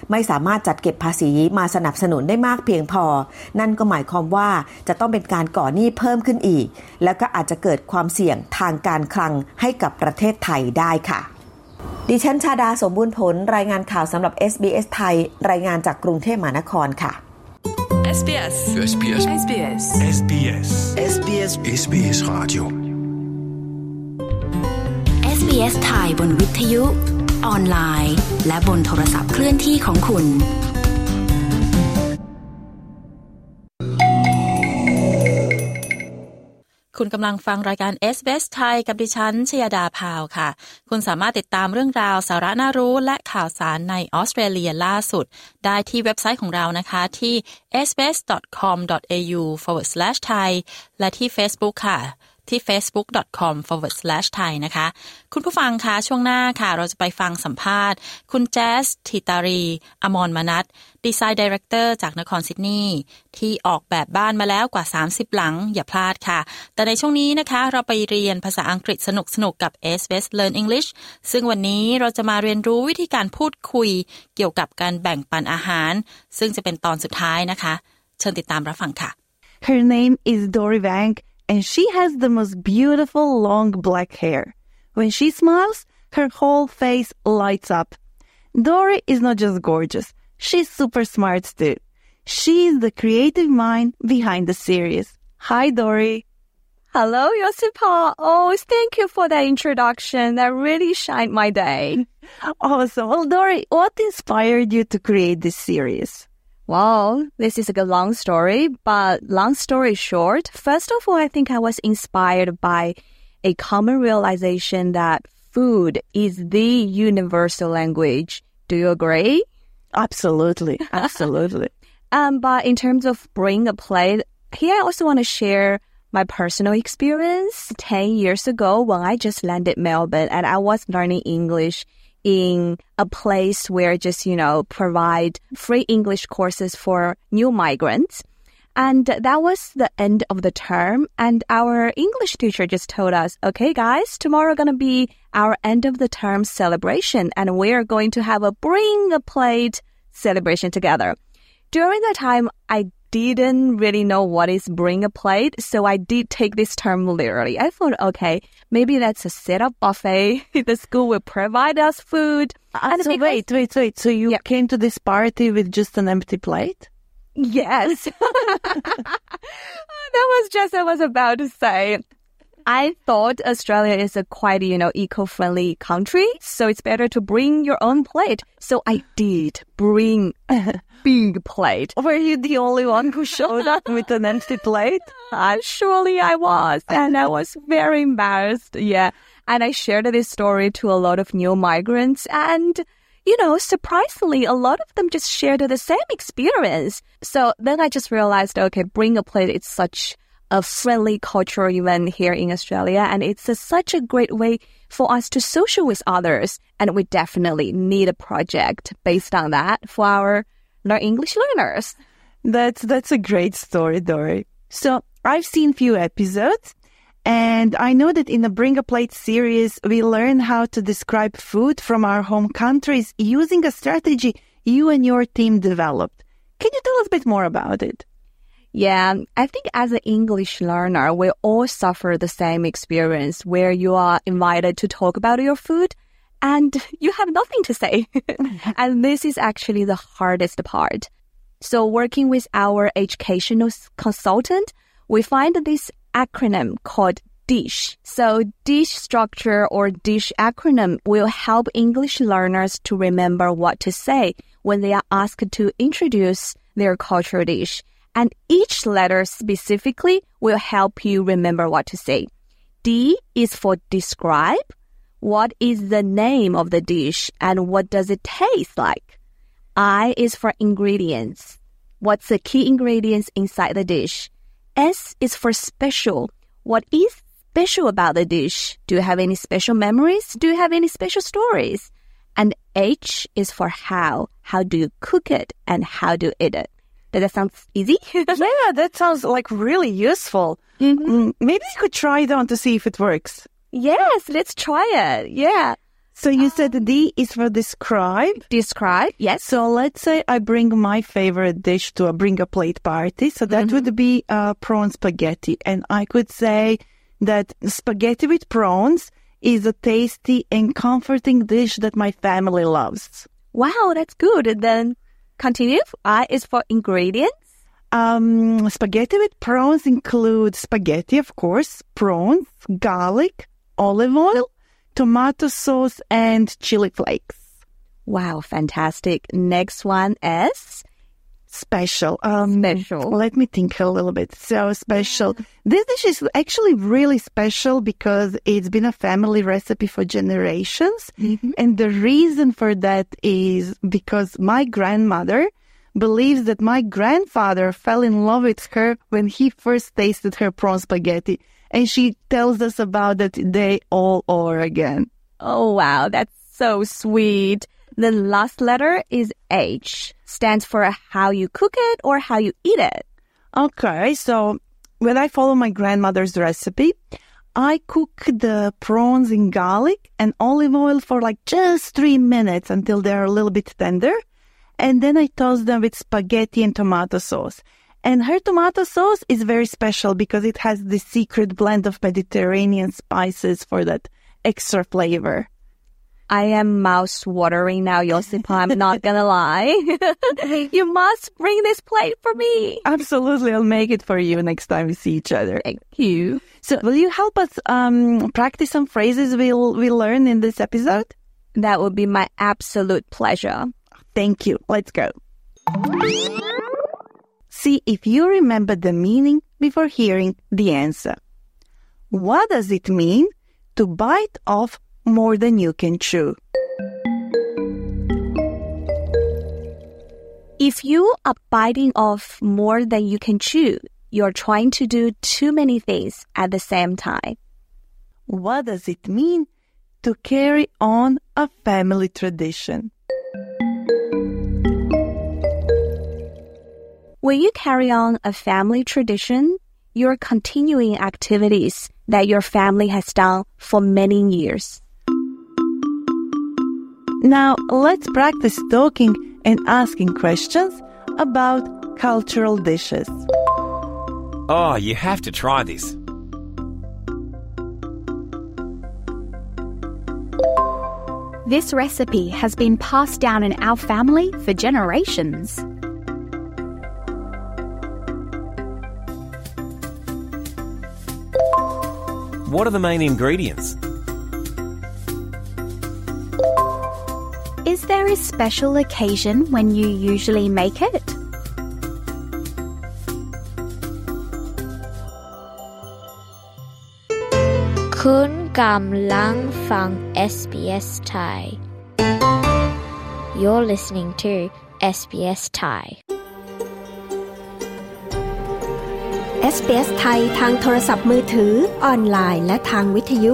ไม่สามารถจัดเก็บภาษีมาสนับสนุนได้มากเพียงพอนั่นก็หมายความว่าจะต้องเป็นการก่อหนี้เพิ่มขึ้นอีกแล้วก็อาจจะเกิดความเสี่ยงทางการคลังให้กับประเทศไทยได้ค่ะดิฉันชาดาสมบูรณ์ผลรายงานข่าวสำหรับ เอส บี เอส ไทยรายงานจากกรุงเทพมหานครค่ะเอส บี เอส เอส บี เอส เอส บี เอส เอส บี เอส เอส บี เอส เอส บี เอส Radio เอส บี เอส ไทยบนวิทยุออนไลน์และบนโทรศัพท์เคลื่อนที่ของคุณคุณกำลังฟังรายการ เอส บี เอส ไทยกับดิฉันชยดาพาวค่ะคุณสามารถติดตามเรื่องราวสาระน่ารู้และข่าวสารในออสเตรเลียล่าสุดได้ที่เว็บไซต์ของเรานะคะที่ เอส บี เอส ดอท คอม ดอท เอ ยู สแลช ไทย และที่ Facebook ค่ะที่ เฟซบุ๊ก ดอท คอม สแลช ไทย นะคะคุณผู้ฟังคะช่วงหน้าค่ะเราจะไปฟังสัมภาษณ์คุณแจ๊สธิตารีอมรมนัสดีไซน์ไดเรคเตอร์จากนครซิดนีย์ที่ออกแบบบ้านมาแล้วกว่าสามสิบหลังอย่าพลาดค่ะแต่ในช่วงนี้นะคะเราไปเรียนภาษาอังกฤษสนุกๆกับ เอส บี เอส Learn English ซึ่งวันนี้เราจะมาเรียนรู้วิธีการพูดคุยเกี่ยวกับการแบ่งปันอาหารซึ่งจะเป็นตอนสุดท้ายนะคะเชิญติดตามรับฟังค่ะ Her name is Dory Wang.And she has the most beautiful long black hair. When she smiles, her whole face lights up. Dory is not just gorgeous, she's super smart too. She is the creative mind behind the series. Hi, Dory. Hello, Josipa. Oh, thank you for that introduction. That really shined my day. Awesome. Well, Dory, what inspired you to create this series?Well, this is a long story, but long story short, first of all, I think I was inspired by a common realization that food is the universal language. Do you agree? Absolutely, absolutely. um, but in terms of bring a plate, here I also want to share my personal experience. Ten years ago, when I just landed Melbourne and I was learning English,in a place where just, you know, provide free English courses for new migrants. And that was the end of the term. And our English teacher just told us, okay, guys, tomorrow going to be our end of the term celebration. And we're going to have a bring a plate celebration together. During that time, I didn't really know what is bring a plate, so I did take this term literally. I thought, okay, maybe that's a setup buffet. The school will provide us food. Uh, and so because, wait, wait, wait. So you yeah. came to this party with just an empty plate? Yes. That was just what I was about to say. I thought Australia is a quite, you know, eco-friendly country, so it's better to bring your own plate. So I did bring a big plate. Were you the only one who showed up with an empty plate? Uh, surely I was, and I was very embarrassed, yeah. And I shared this story to a lot of new migrants, and, you know, surprisingly, a lot of them just shared the same experience. So then I just realized, okay, bring a plate is such...a friendly cultural event here in Australia, and it's a, such a great way for us to social with others, and we definitely need a project based on that for our English learners. That's that's a great story, Dory. So I've seen few episodes, and I know that in the Bring a Plate series, we learn how to describe food from our home countries using a strategy you and your team developed. Can you tell us a bit more about it?Yeah, I think as an English learner, we all suffer the same experience where you are invited to talk about your food and you have nothing to say. And this is actually the hardest part. So working with our educational consultant, we find this acronym called DISH. So DISH structure or DISH acronym will help English learners to remember what to say when they are asked to introduce their cultural dish.And each letter specifically will help you remember what to say. D is for describe. What is the name of the dish and what does it taste like? I is for ingredients. What's the key ingredients inside the dish? S is for special. What is special about the dish? Do you have any special memories? Do you have any special stories? And H is for how. How do you cook it and how do you eat it?Does that sound easy? Yeah, that sounds like really useful. Mm-hmm. Maybe you could try it on to see if it works. Yes, let's try it. Yeah. So you said D is for describe. Describe, yes. So let's say I bring my favorite dish to a bring a plate party. So that mm-hmm. would be uh, prawn spaghetti. And I could say that spaghetti with prawns is a tasty and comforting dish that my family loves. Wow, that's good. And then continue. I is for ingredients. Um, spaghetti with prawns include spaghetti, of course, prawns, garlic, olive oil, tomato sauce, and chili flakes. Wow, fantastic. Next one is? Special. Um, special. Let me think a little bit. So special. This dish is actually really special because it's been a family recipe for generations. Mm-hmm. And the reason for that is because my grandmother believes that my grandfather fell in love with her when he first tasted her prawn spaghetti. And she tells us about that day all over again. Oh, wow. That's so sweet. The last letter is H. Stands for how you cook it or how you eat it. Okay. So when I follow my grandmother's recipe, I cook the prawns in garlic and olive oil for like just three minutes until they're a little bit tender. And then I toss them with spaghetti and tomato sauce. And her tomato sauce is very special because it has the secret blend of Mediterranean spices for that extra flavor. I am mouth-watering now, Josipa. I'm not gonna lie. You must bring this plate for me. Absolutely. I'll make it for you next time we see each other. Thank you. So will you help us um, practice some phrases we'll, we'll learn in this episode? That would be my absolute pleasure. Thank you. Let's go. See if you remember the meaning before hearing the answer. What does it mean to bite off more than you can chew? If you are biting off more than you can chew, you're trying to do too many things at the same time. What does it mean to carry on a family tradition? When you carry on a family tradition, you're continuing activities that your family has done for many years. Now, let's practice talking and asking questions about cultural dishes. Oh, you have to try this. This recipe has been passed down in our family for generations. What are the main ingredients? Is there a special occasion when you usually make it? Kun กำลังฟัง เอส บี เอส Thai. You're listening to เอส บี เอส Thai. เอส บี เอส ไทยทางโทรศัพท์มือถือออนไลน์และทางวิทยุ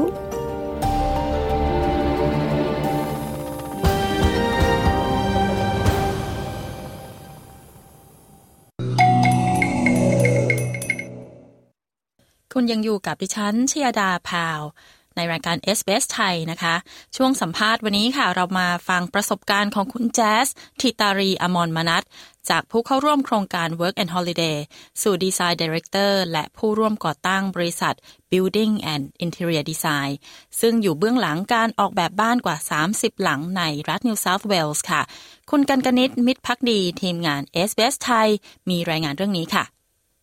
คุณยังอยู่กับดิฉันชยดาพาวในรายการ เอส บี เอส ไทยนะคะช่วงสัมภาษณ์วันนี้ค่ะเรามาฟังประสบการณ์ของคุณแจ๊สธิตารีอมรมนัสจากผู้เข้าร่วมโครงการ Work and Holiday สู่ Design Director และผู้ร่วมก่อตั้งบริษัท Building and Interior Design ซึ่งอยู่เบื้องหลังการออกแบบบ้านกว่าสามสิบหลังในรัฐ New South Wales ค่ะคุณกันกนิษฐ์มิตรภักดีทีมงาน เอส บี เอส ไทยมีรายงานเรื่องนี้ค่ะ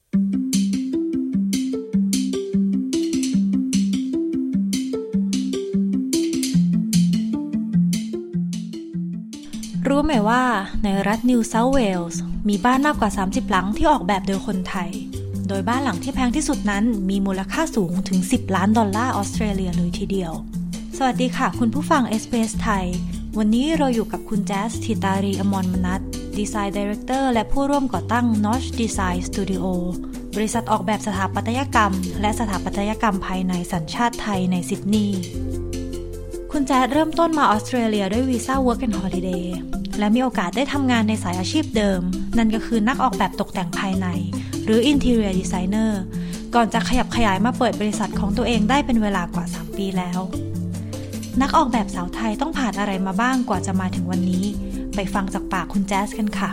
รู้ไหมว่าในรัฐ New South Wales มีบ้านมากกว่าสามสิบหลังที่ออกแบบโดยคนไทยโดยบ้านหลังที่แพงที่สุดนั้นมีมูลค่าสูงถึงสิบล้านดอลลาร์ออสเตรเลียเลยทีเดียวสวัสดีค่ะคุณผู้ฟัง เอส บี เอส ไทยวันนี้เราอยู่กับคุณแจ๊สธิตารีอมรมนัส Design Director และผู้ร่วมก่อตั้ง Notch Design Studio บริษัทออกแบบสถาปัตยกรรมและสถาปัตยกรรมภายในสัญชาติไทยในซิดนีย์คุณแจ๊สเริ่มต้นมาออสเตรเลียด้วยวีซ่า Work and Holiday และมีโอกาสได้ทำงานในสายอาชีพเดิมนั่นก็คือนักออกแบบตกแต่งภายในหรือ Interior Designer ก่อนจะขยับขยายมาเปิดบริษัทของตัวเองได้เป็นเวลากว่าสามปีแล้วนักออกแบบสาวไทยต้องผ่านอะไรมาบ้างกว่าจะมาถึงวันนี้ไปฟังจากปากคุณแจ๊สกันค่ะ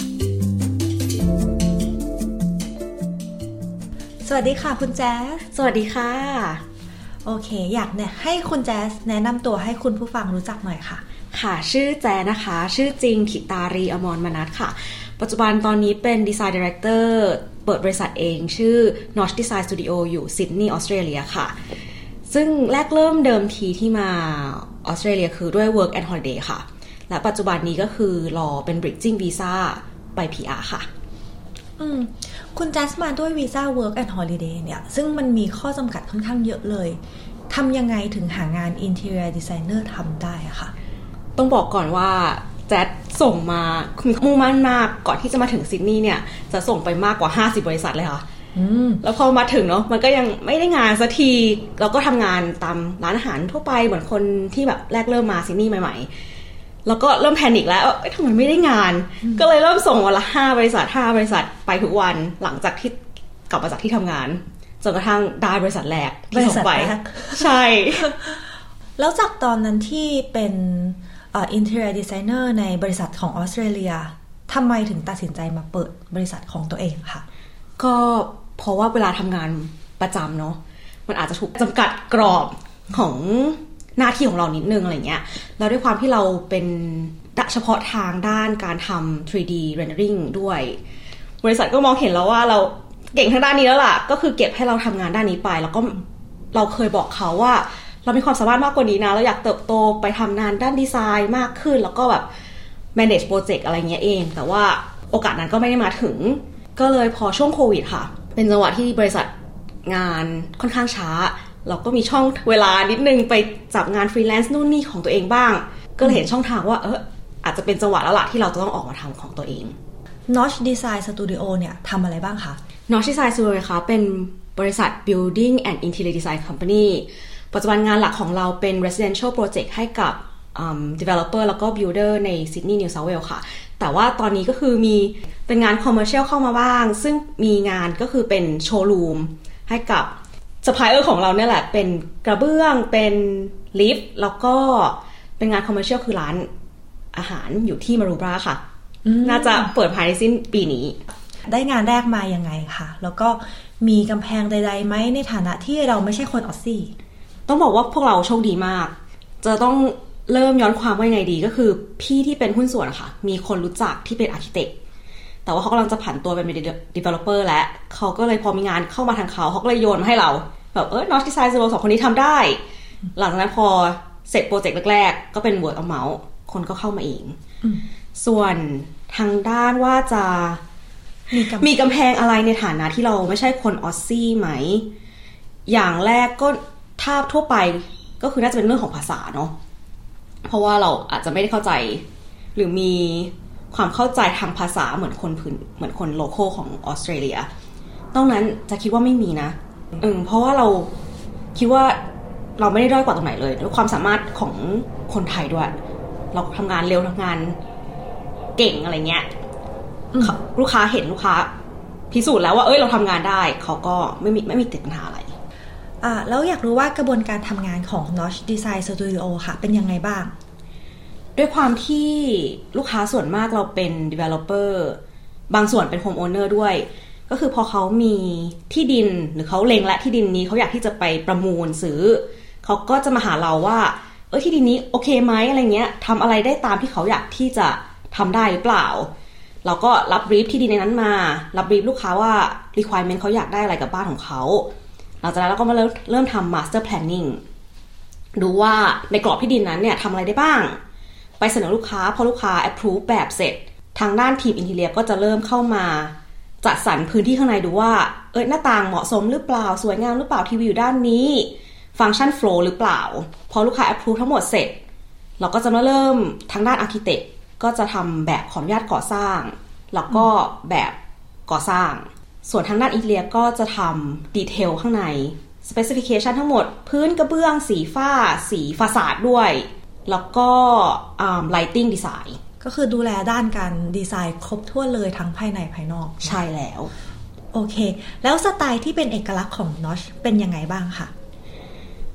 สวัสดีค่ะคุณแจ๊สสวัสดีค่ะโอเคอยากเนี่ยให้คุณแจ๊สแนะนำตัวให้คุณผู้ฟังรู้จักหน่อยค่ะค่ะชื่อแจนะคะชื่อจริงถิตารีอมรมนัสค่ะปัจจุบันตอนนี้เป็นดีไซน์ดีเรคเตอร์เปิดบริษัทเองชื่อ Notch Design Studio อยู่ซิดนีย์ออสเตรเลียค่ะซึ่งแรกเริ่มเดิมทีที่มาออสเตรเลียคือด้วย Work and Holiday ค่ะและปัจจุบันนี้ก็คือรอเป็น Bridging Visa ไป พี อาร์ ค่ะอืมคุณแจ๊สมาด้วยวีซ่า Work and Holiday เนี่ยซึ่งมันมีข้อจำกัดค่อนข้างเยอะเลยทำยังไงถึงหางาน Interior Designer ทำได้อะค่ะต้องบอกก่อนว่าแจ๊สส่งมามีมุ่งมั่นมากก่อนที่จะมาถึงซิดนีย์เนี่ยจะส่งไปมากกว่าห้าสิบบริษัทเลยค่ะแล้วพอมาถึงเนาะมันก็ยังไม่ได้งานสักทีเราก็ทำงานตามร้านอาหารทั่วไปเหมือนคนที่แบบแรกเริ่มมาซิดนีย์ใหม่ๆแล้วก็เริ่มแพนิคแล้วเอ๊ะทำไมไม่ได้งานก็เลยเริ่มส่งวันละห้าบริษัทห้าบริษัทไปทุกวันหลังจากที่กลับมาจากที่ทำงานจนกระทั่งได้บริษัทแรกที่ส่งไปใช่แล้วจากตอนนั้นที่เป็นUh, Interior Designer ในบริษัทของออสเตรเลียทำไมถึงตัดสินใจมาเปิดบริษัทของตัวเองค่ะก็เพราะว่าเวลาทำงานประจำเนาะมันอาจจะถูกจำกัดกรอบของหน้าที่ของเรานิดนึงอะไรเงี้ยแล้วด้วยความที่เราเป็นเฉพาะทางด้านการทำ ทรี ดี Rendering ด้วยบริษัทก็มองเห็นแล้วว่าเราเก่งทางด้านนี้แล้วล่ะก็คือเก็บให้เราทำงานด้านนี้ไปแล้วก็เราเคยบอกเขาว่าเรามีความสามารถมากกว่านี้นะเราอยากเติบโตไปทำงานด้านดีไซน์มากขึ้นแล้วก็แบบ manage project อะไรเงี้ยเองแต่ว่าโอกาสนั้นก็ไม่ได้มาถึงก็เลยพอช่วงโควิดค่ะเป็นจังหวะที่บริษัทงานค่อนข้างช้าเราก็มีช่องเวลานิดนึงไปจับงานฟรีแลนซ์นู่นนี่ของตัวเองบ้างก็เลยเห็นช่องทางว่าเอออาจจะเป็นจังหวะแล้วล่ะที่เราจะต้องออกมาทำของตัวเอง Notch Design Studio เนี่ยทำอะไรบ้างคะ Notch Design Studio นะคะเป็นบริษัท Building and Interior Design Companyปัจจุบันงานหลักของเราเป็น residential project ให้กับ um, developer แล้วก็ builder ใน Sydney New South Wales ค่ะแต่ว่าตอนนี้ก็คือมีเป็นงาน commercial เข้ามาบ้างซึ่งมีงานก็คือเป็นโชว์รูมให้กับ supplier ของเราเนี่ยแหละเป็นกระเบื้องเป็นลิฟต์แล้วก็เป็นงาน commercial คือร้านอาหารอยู่ที่มารูบราค่ะน่าจะเปิดภายในสิ้นปีนี้ได้งานแรกมายังไงคะแล้วก็มีกำแพงใดๆไหมในฐานะที่เราไม่ใช่คนออสซี่ต้องบอกว่าพวกเราโชคดีมากจะต้องเริ่มย้อนความว่ายังไงดีก็คือพี่ที่เป็นหุ้นส่วนค่ะมีคนรู้จักที่เป็นอาร์คิเทคแต่ว่าเขากำลังจะผันตัวเป็น developer แล้วเขาก็เลยพอมีงานเข้ามาทางเขาเขาก็เลยโยนมาให้เราแบบเออ Notch Design Studio สองคนนี้ทำได้หลังจากนั้นพอเสร็จโปรเจกต์แรกๆก็เป็น word of mouth คนก็เข้ามาเองส่วนทางด้านว่าจะมีกำแพงอะไรในฐานะที่เราไม่ใช่คนออสซี่ไหมอย่างแรกก็ถ้าทั่วไปก็คือน่าจะเป็นเรื่องของภาษาเนาะเพราะว่าเราอาจจะไม่ได้เข้าใจหรือมีความเข้าใจทางภาษาเหมือนคนพื้นเหมือนคนโลคอลของออสเตรเลียนอกนั้นจะคิดว่าไม่มีนะเออเพราะว่าเราคิดว่าเราไม่ได้ด้อยกว่าตรงไหนเลยด้วยความสามารถของคนไทยด้วยเราทำงานเร็วทำงานเก่งอะไรเงี้ยลูกค้าเห็นลูกค้าพิสูจน์แล้วว่าเอ้ยเราทำงานได้เขาก็ไม่มีไม่มีติดปัญหาอะไรอ่าแล้วอยากรู้ว่ากระบวนการทำงานของ Notch Design Studio ค่ะเป็นยังไงบ้างด้วยความที่ลูกค้าส่วนมากเราเป็น developer บางส่วนเป็น home owner ด้วยก็คือพอเขามีที่ดินหรือเขาเล็งและที่ดินนี้เขาอยากที่จะไปประมูลซื้อเขาก็จะมาหาเราว่าเออที่ดินนี้โอเคไหมอะไรเงี้ยทำอะไรได้ตามที่เขาอยากที่จะทำได้หรือเปล่าเราก็รับบรีฟที่ดินในนั้นมารับบรีฟลูกค้าว่า requirement เขาอยากได้อะไรกับบ้านของเขาหลังจากนั้นเราก็มาเริ่มเริ่มทำ master planning ดูว่าในกรอบที่ดินนั้นเนี่ยทำอะไรได้บ้างไปเสนอลูกค้าพอลูกค้า approve แบบเสร็จทางด้านทีมอินทีเรียก็จะเริ่มเข้ามาจัดสรรพื้นที่ข้างในดูว่าเอ้ยหน้าต่างเหมาะสมหรือเปล่าสวยงามหรือเปล่าทีวีอยู่ด้านนี้ฟังก์ชันโฟล์หรือเปล่าพอลูกค้า approve ทั้งหมดเสร็จเราก็จะมาเริ่มทางด้าน architect ก็จะทำแบบขออนุญาตก่อสร้างแล้วก็แบบก่อสร้างส่วนทางด้านอินทีเรียก็จะทำดีเทลข้างใน specification ทั้งหมดพื้นกระเบื้องสีฝ้าสีฟาสาดด้วยแล้วก็ um, lighting design ก็คือดูแลด้านการดีไซน์ครบถ้วนเลยทั้งภายในภายนอกใช่แล้วโอเคแล้วสไตล์ที่เป็นเอกลักษณ์ของ Notch เป็นยังไงบ้างคะ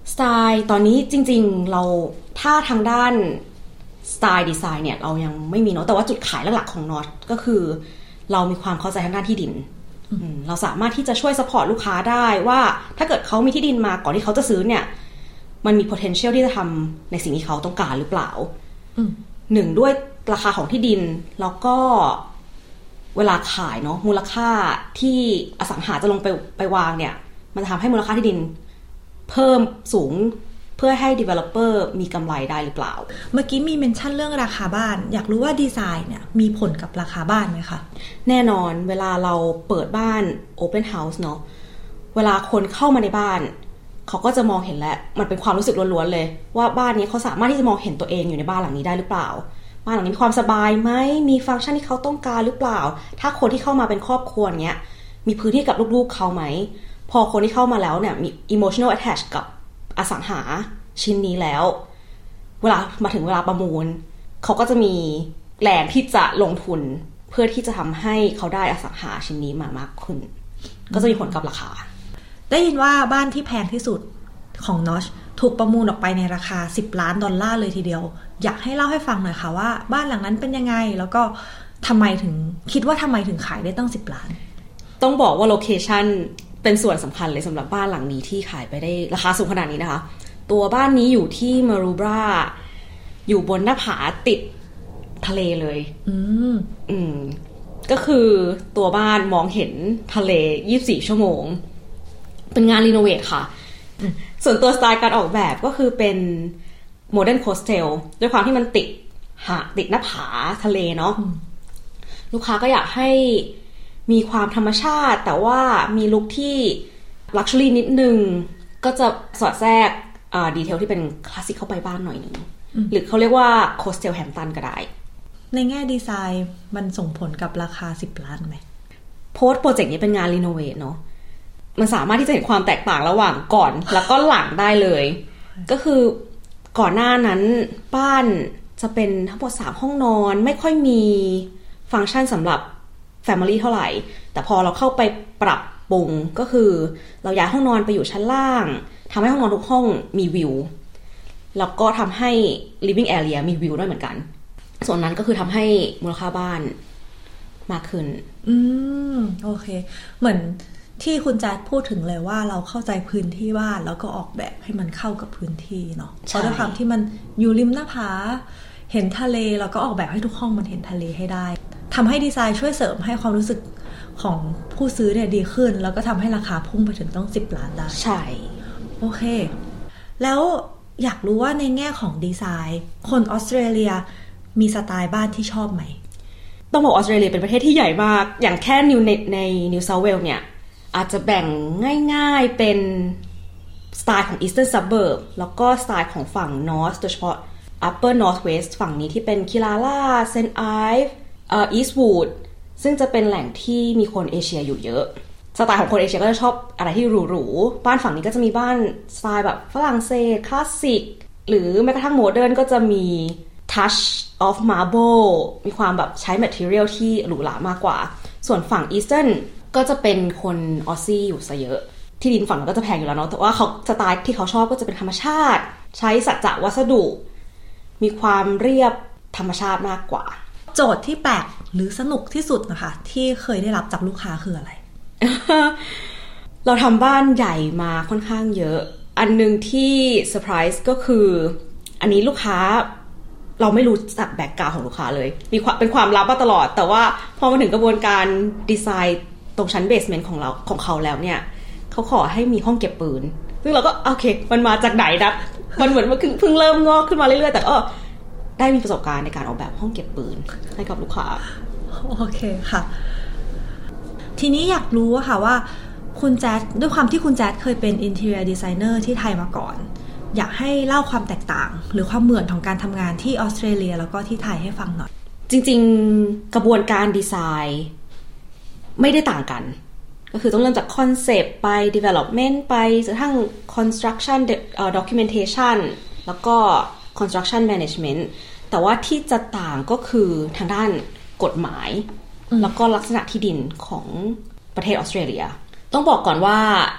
สไตล์ตอนนี้จริงๆเราถ้าทางด้านสไตล์ดีไซน์เนี่ยเรายังไม่มีเนาะแต่ว่าจุดขายหลักๆของน็อตก็คือเรามีความเข้าใจทางด้านที่ดินเราสามารถที่จะช่วยซัพพอร์ตลูกค้าได้ว่าถ้าเกิดเขามีที่ดินมาก่อนที่เขาจะซื้อเนี่ยมันมี potential ที่จะทำในสิ่งที่เขาต้องการหรือเปล่าหนึ่งด้วยราคาของที่ดินแล้วก็เวลาขายเนาะมูลค่าที่อสังหาจะลงไปไปวางเนี่ยมันจะทำให้มูลค่าที่ดินเพิ่มสูงเพื่อให้ developer มีกำไรได้หรือเปล่าเมื่อกี้มีเมนชั่นเรื่องราคาบ้านอยากรู้ว่าดีไซน์เนี่ยมีผลกับราคาบ้านไหมคะแน่นอนเวลาเราเปิดบ้าน open house เนาะเวลาคนเข้ามาในบ้านเขาก็จะมองเห็นแล้วมันเป็นความรู้สึกล้วนๆเลยว่าบ้านนี้เขาสามารถที่จะมองเห็นตัวเองอยู่ในบ้านหลังนี้ได้หรือเปล่าบ้านหลังนี้มีความสบายไหมมีฟังก์ชันที่เขาต้องการหรือเปล่าถ้าคนที่เข้ามาเป็นครอบครัวเนี้ยมีพื้นที่กับลูกๆเขาไหมพอคนที่เข้ามาแล้วเนี่ยมี emotional attach กับอสังหาชิ้นนี้แล้วเวลามาถึงเวลาประมูลเขาก็จะมีแรงที่จะลงทุนเพื่อที่จะทำให้เขาได้อสังหาชิ้นนี้มามากขึ้นก็จะมีผลกับราคาได้ยินว่าบ้านที่แพงที่สุดของ Notch ถูกประมูลออกไปในราคาสิบล้านดอลลาร์เลยทีเดียวอยากให้เล่าให้ฟังหน่อยค่ะว่าบ้านหลังนั้นเป็นยังไงแล้วก็ทำไมถึงคิดว่าทำไมถึงขายได้ตั้งสิบล้านต้องบอกว่าโลเคชั่นเป็นส่วนสำคัญเลยสำหรับบ้านหลังนี้ที่ขายไปได้ราคาสูงขนาดนี้นะคะตัวบ้านนี้อยู่ที่มารูบราอยู่บนหน้าผาติดทะเลเลยอืมอืมก็คือตัวบ้านมองเห็นทะเลยี่สิบสี่ชั่วโมงเป็นงานรีโนเวทค่ะส่วนตัวสไตล์การออกแบบก็คือเป็นโมเดิร์นโคสเทลด้วยความที่มันติดหาติดหน้าผาทะเลเนาะลูกค้าก็อยากให้มีความธรรมชาติแต่ว่ามีลุคที่ลักชัวรี่นิดนึงก็จะสอดแทรกดีเทลที่เป็นคลาสสิกเข้าไปบ้างหน่อยนึงหรือเขาเรียกว่าโคสเทลแฮมตันก็ได้ในแง่ดีไซน์มันส่งผลกับราคาสิบล้านไหมโพสต์โปรเจกต์นี้เป็นงานรีโนเวทเนาะมันสามารถที่จะเห็นความแตกต่างระหว่างก่อนแล้วก็หลังได้เลยก็คือก่อนหน้านั้นบ้านจะเป็นทั้งหมดสามห้องนอนไม่ค่อยมีฟังก์ชันสำหรับ Family เท่าไหร่แต่พอเราเข้าไปปรับปรุงก็คือเราย้ายห้องนอนไปอยู่ชั้นล่างทำให้ห้องนอนทุกห้องมีวิวแล้วก็ทำให้ living area มีวิวด้วยเหมือนกันส่วนนั้นก็คือทำให้มูลค่าบ้านมากขึ้นอืมโอเคเหมือนที่คุณแจ๊ดพูดถึงเลยว่าเราเข้าใจพื้นที่บ้านแล้วก็ออกแบบให้มันเข้ากับพื้นที่เนาะเพราะด้วยความที่มันอยู่ริมหน้าผาเห็นทะเลแล้วก็ออกแบบให้ทุกห้องมันเห็นทะเลให้ได้ทำให้ดีไซน์ช่วยเสริมให้ความรู้สึกของผู้ซื้อเนี่ยดีขึ้นแล้วก็ทำให้ราคาพุ่งไปถึงต้องสิบล้านได้ใช่โอเคแล้วอยากรู้ว่าในแง่ของดีไซน์คนออสเตรเลียมีสไตล์บ้านที่ชอบไหมต้องบอกออสเตรเลียเป็นประเทศที่ใหญ่มากอย่างแค่นิวในในนิวเซาท์เวลส์เนี่ยอาจจะแบ่งง่ายๆเป็นสไตล์ของ Eastern Suburb แล้วก็สไตล์ของฝั่ง North โดยเฉพาะ Upper North West ฝั่งนี้ที่เป็นคิลาล่า เซนต์ ไอฟ์ เอ่อ Eastwood ซึ่งจะเป็นแหล่งที่มีคนเอเชียอยู่เยอะสไตล์ของคนเอเชียก็จะชอบอะไรที่หรูๆบ้านฝั่งนี้ก็จะมีบ้านสไตล์แบบฝรั่งเศสคลาสสิกหรือแม้กระทั่งโมเดิร์นก็จะมี touch of marble มีความแบบใช้ material ที่หรูหรามากกว่าส่วนฝั่ง Easternก็จะเป็นคนออสซี่อยู่ซะเยอะที่ดินฝั่งนั้นก็จะแพงอยู่แล้วเนาะแต่ว่าเขาสไตล์ที่เขาชอบก็จะเป็นธรรมชาติใช้สัจจะวัสดุมีความเรียบธรรมชาติมากกว่าโจทย์ที่แปลกหรือสนุกที่สุดนะคะที่เคยได้รับจากลูกค้าคืออะไรเราทำบ้านใหญ่มาค่อนข้างเยอะอันนึงที่เซอร์ไพรส์ก็คืออันนี้ลูกค้าเราไม่รู้จักแบ็คกราวด์ของลูกค้าเลยมีความเป็นความลับมาตลอดแต่ว่าพอมาถึงกระบวนการดีไซน์ตรงชั้นเบสเมนต์ของเราของเขาแล้วเนี่ยเขาขอให้มีห้องเก็บปืนซึ่งเราก็โอเคมันมาจากไหนนะมันเหมือนว่าเพิ่งเริ่มงอกขึ้นมาเรื่อยๆแต่ก็ได้มีประสบการณ์ในการออกแบบห้องเก็บปืนให้กับลูกค้าโอเคค่ะทีนี้อยากรู้ว่าค่ะว่าคุณแจ๊ดด้วยความที่คุณแจ๊ดเคยเป็น interior designer ที่ไทยมาก่อนอยากให้เล่าความแตกต่างหรือความเหมือนของการทำงานที่ออสเตรเลียแล้วก็ที่ไทยให้ฟังหน่อยจริงๆกระบวนการดีไซน์ไม่ได้ต่างกันก็คือต้องเริ่มจากคอนเซปต์ไป development ไปจนกระทั่ง construction documentation แล้วก็ construction management แต่ว่าที่จะต่างก็คือทางด้านกฎหมายแล้วก็ลักษณะที่ดินของประเทศออสเตรเลียต้องบอกก่อนว่าก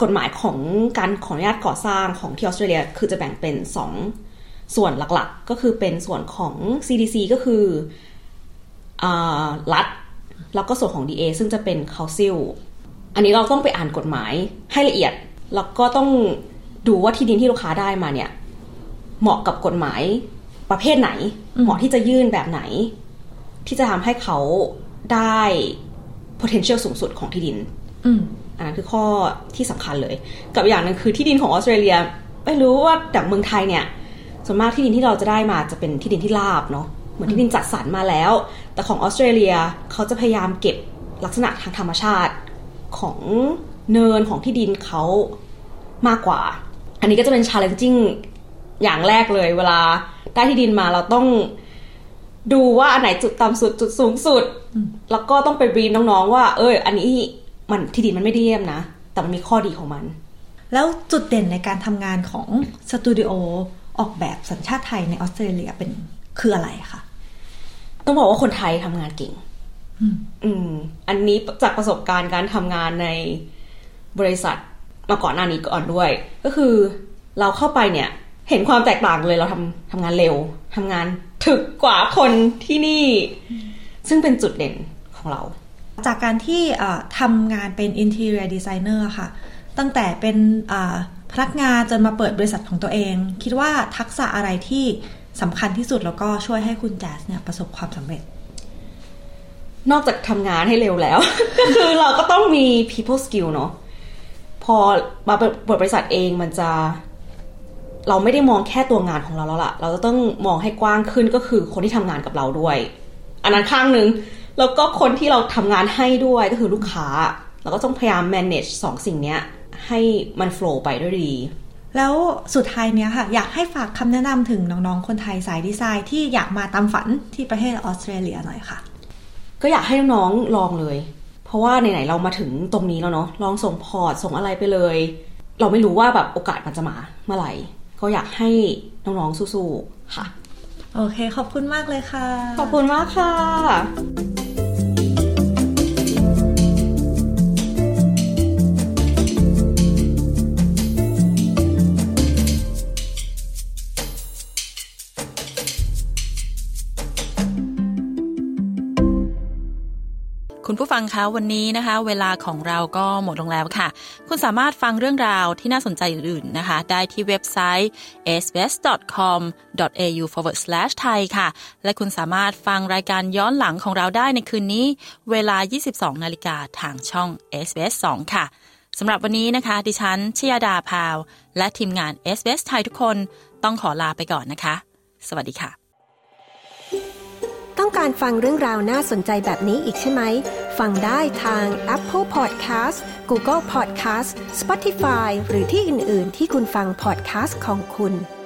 กฎหมายของการขออนุญาตก่อสร้างของที่ออสเตรเลียคือจะแบ่งเป็นสองส่วนหลักๆก็คือเป็นส่วนของ ซี ดี ซี ก็คืออ่ารัฐแล้วก็ส่วนของ ดี เอ ซึ่งจะเป็น Council อันนี้เราต้องไปอ่านกฎหมายให้ละเอียดแล้วก็ต้องดูว่าที่ดินที่ลูกค้าได้มาเนี่ยเหมาะกับกฎหมายประเภทไหนเหมาะที่จะยื่นแบบไหนที่จะทำให้เขาได้ potential สูงสุดของที่ดินอันนั้นคือข้อที่สำคัญเลยกับอย่างนึงคือที่ดินของออสเตรเลียไม่รู้ว่าจากเมืองไทยเนี่ยส่วนมากที่ดินที่เราจะได้มาจะเป็นที่ดินที่ราบเนาะเหมือนที่ดินจัดสรรมาแล้วแต่ของออสเตรเลียเขาจะพยายามเก็บลักษณะทางธรรมชาติของเนินของที่ดินเขามากกว่าอันนี้ก็จะเป็น challenging อย่างแรกเลยเวลาได้ที่ดินมาเราต้องดูว่าอันไหนจุดต่ำสุดจุดสูงสุดแล้วก็ต้องไปบรีฟน้องๆว่าเอออันนี้มันที่ดินมันไม่ได้เยี่ยมนะแต่มันมีข้อดีของมันแล้วจุดเด่นในการทำงานของสตูดิโอออกแบบสัญชาติไทยในออสเตรเลียเป็นคืออะไรคะต้องบอกว่าคนไทยทำงานเก่งอืมอันนี้จากประสบการณ์การทำงานในบริษัทมาก่อนหน้านี้ก่อนด้วยก็คือเราเข้าไปเนี่ยเห็นความแตกต่างเลยเราทำทำงานเร็วทำงานถึกกว่าคนที่นี่ซึ่งเป็นจุดเด่นของเราจากการที่ทำงานเป็น interior designer ค่ะตั้งแต่เป็นพนักงานจนมาเปิดบริษัทของตัวเองคิดว่าทักษะอะไรที่สำคัญที่สุดแล้วก็ช่วยให้คุณแจ๊สเนี่ยประสบความสำเร็จนอกจากทำงานให้เร็วแล้ว ก็คือเราก็ต้องมี people skill เนาะพอมาเปิดบริษัทเองมันจะเราไม่ได้มองแค่ตัวงานของเราแล้วล่ะเราจะต้องมองให้กว้างขึ้นก็คือคนที่ทำงานกับเราด้วยอันนั้นข้างนึงแล้วก็คนที่เราทำงานให้ด้วยก็คือลูกค้าเราก็ต้องพยายาม manage สองสิ่งนี้ให้มัน flow ไปด้วยดีแล้วสุดท้ายเนี้ยค่ะอยากให้ฝากคำแนะนำถึงน้องๆคนไทยสายดีไซน์ที่อยากมาตามฝันที่ประเทศออสเตรเลียหน่อยค่ะก็อยากให้น้องๆลองเลยเพราะว่าไหนๆเรามาถึงตรงนี้แล้วเนาะลองส่งพอร์ตส่งอะไรไปเลยเราไม่รู้ว่าแบบโอกาสมันจะมาเมื่อไหร่ก็อยากให้น้องๆสู้ๆค่ะโอเคขอบคุณมากเลยค่ะขอบคุณมากค่ะคุณผู้ฟังคะวันนี้นะคะเวลาของเราก็หมดลงแล้วค่ะคุณสามารถฟังเรื่องราวที่น่าสนใจอื่นๆนะคะได้ที่เว็บไซต์ เอส บี เอส ดอท คอม ดอท เอ ยู forward slash ไทยค่ะและคุณสามารถฟังรายการย้อนหลังของเราได้ในคืนนี้เวลา ยี่สิบสองนาฬิกาทางช่อง เอส บี เอส สองค่ะสำหรับวันนี้นะคะดิฉันชยดาพาวและทีมงาน เอส บี เอส ไทยทุกคนต้องขอลาไปก่อนนะคะสวัสดีค่ะต้องการฟังเรื่องราวน่าสนใจแบบนี้อีกใช่ไหมฟังได้ทาง Apple Podcast Google Podcast Spotify หรือที่อื่นๆที่คุณฟัง podcast ของคุณ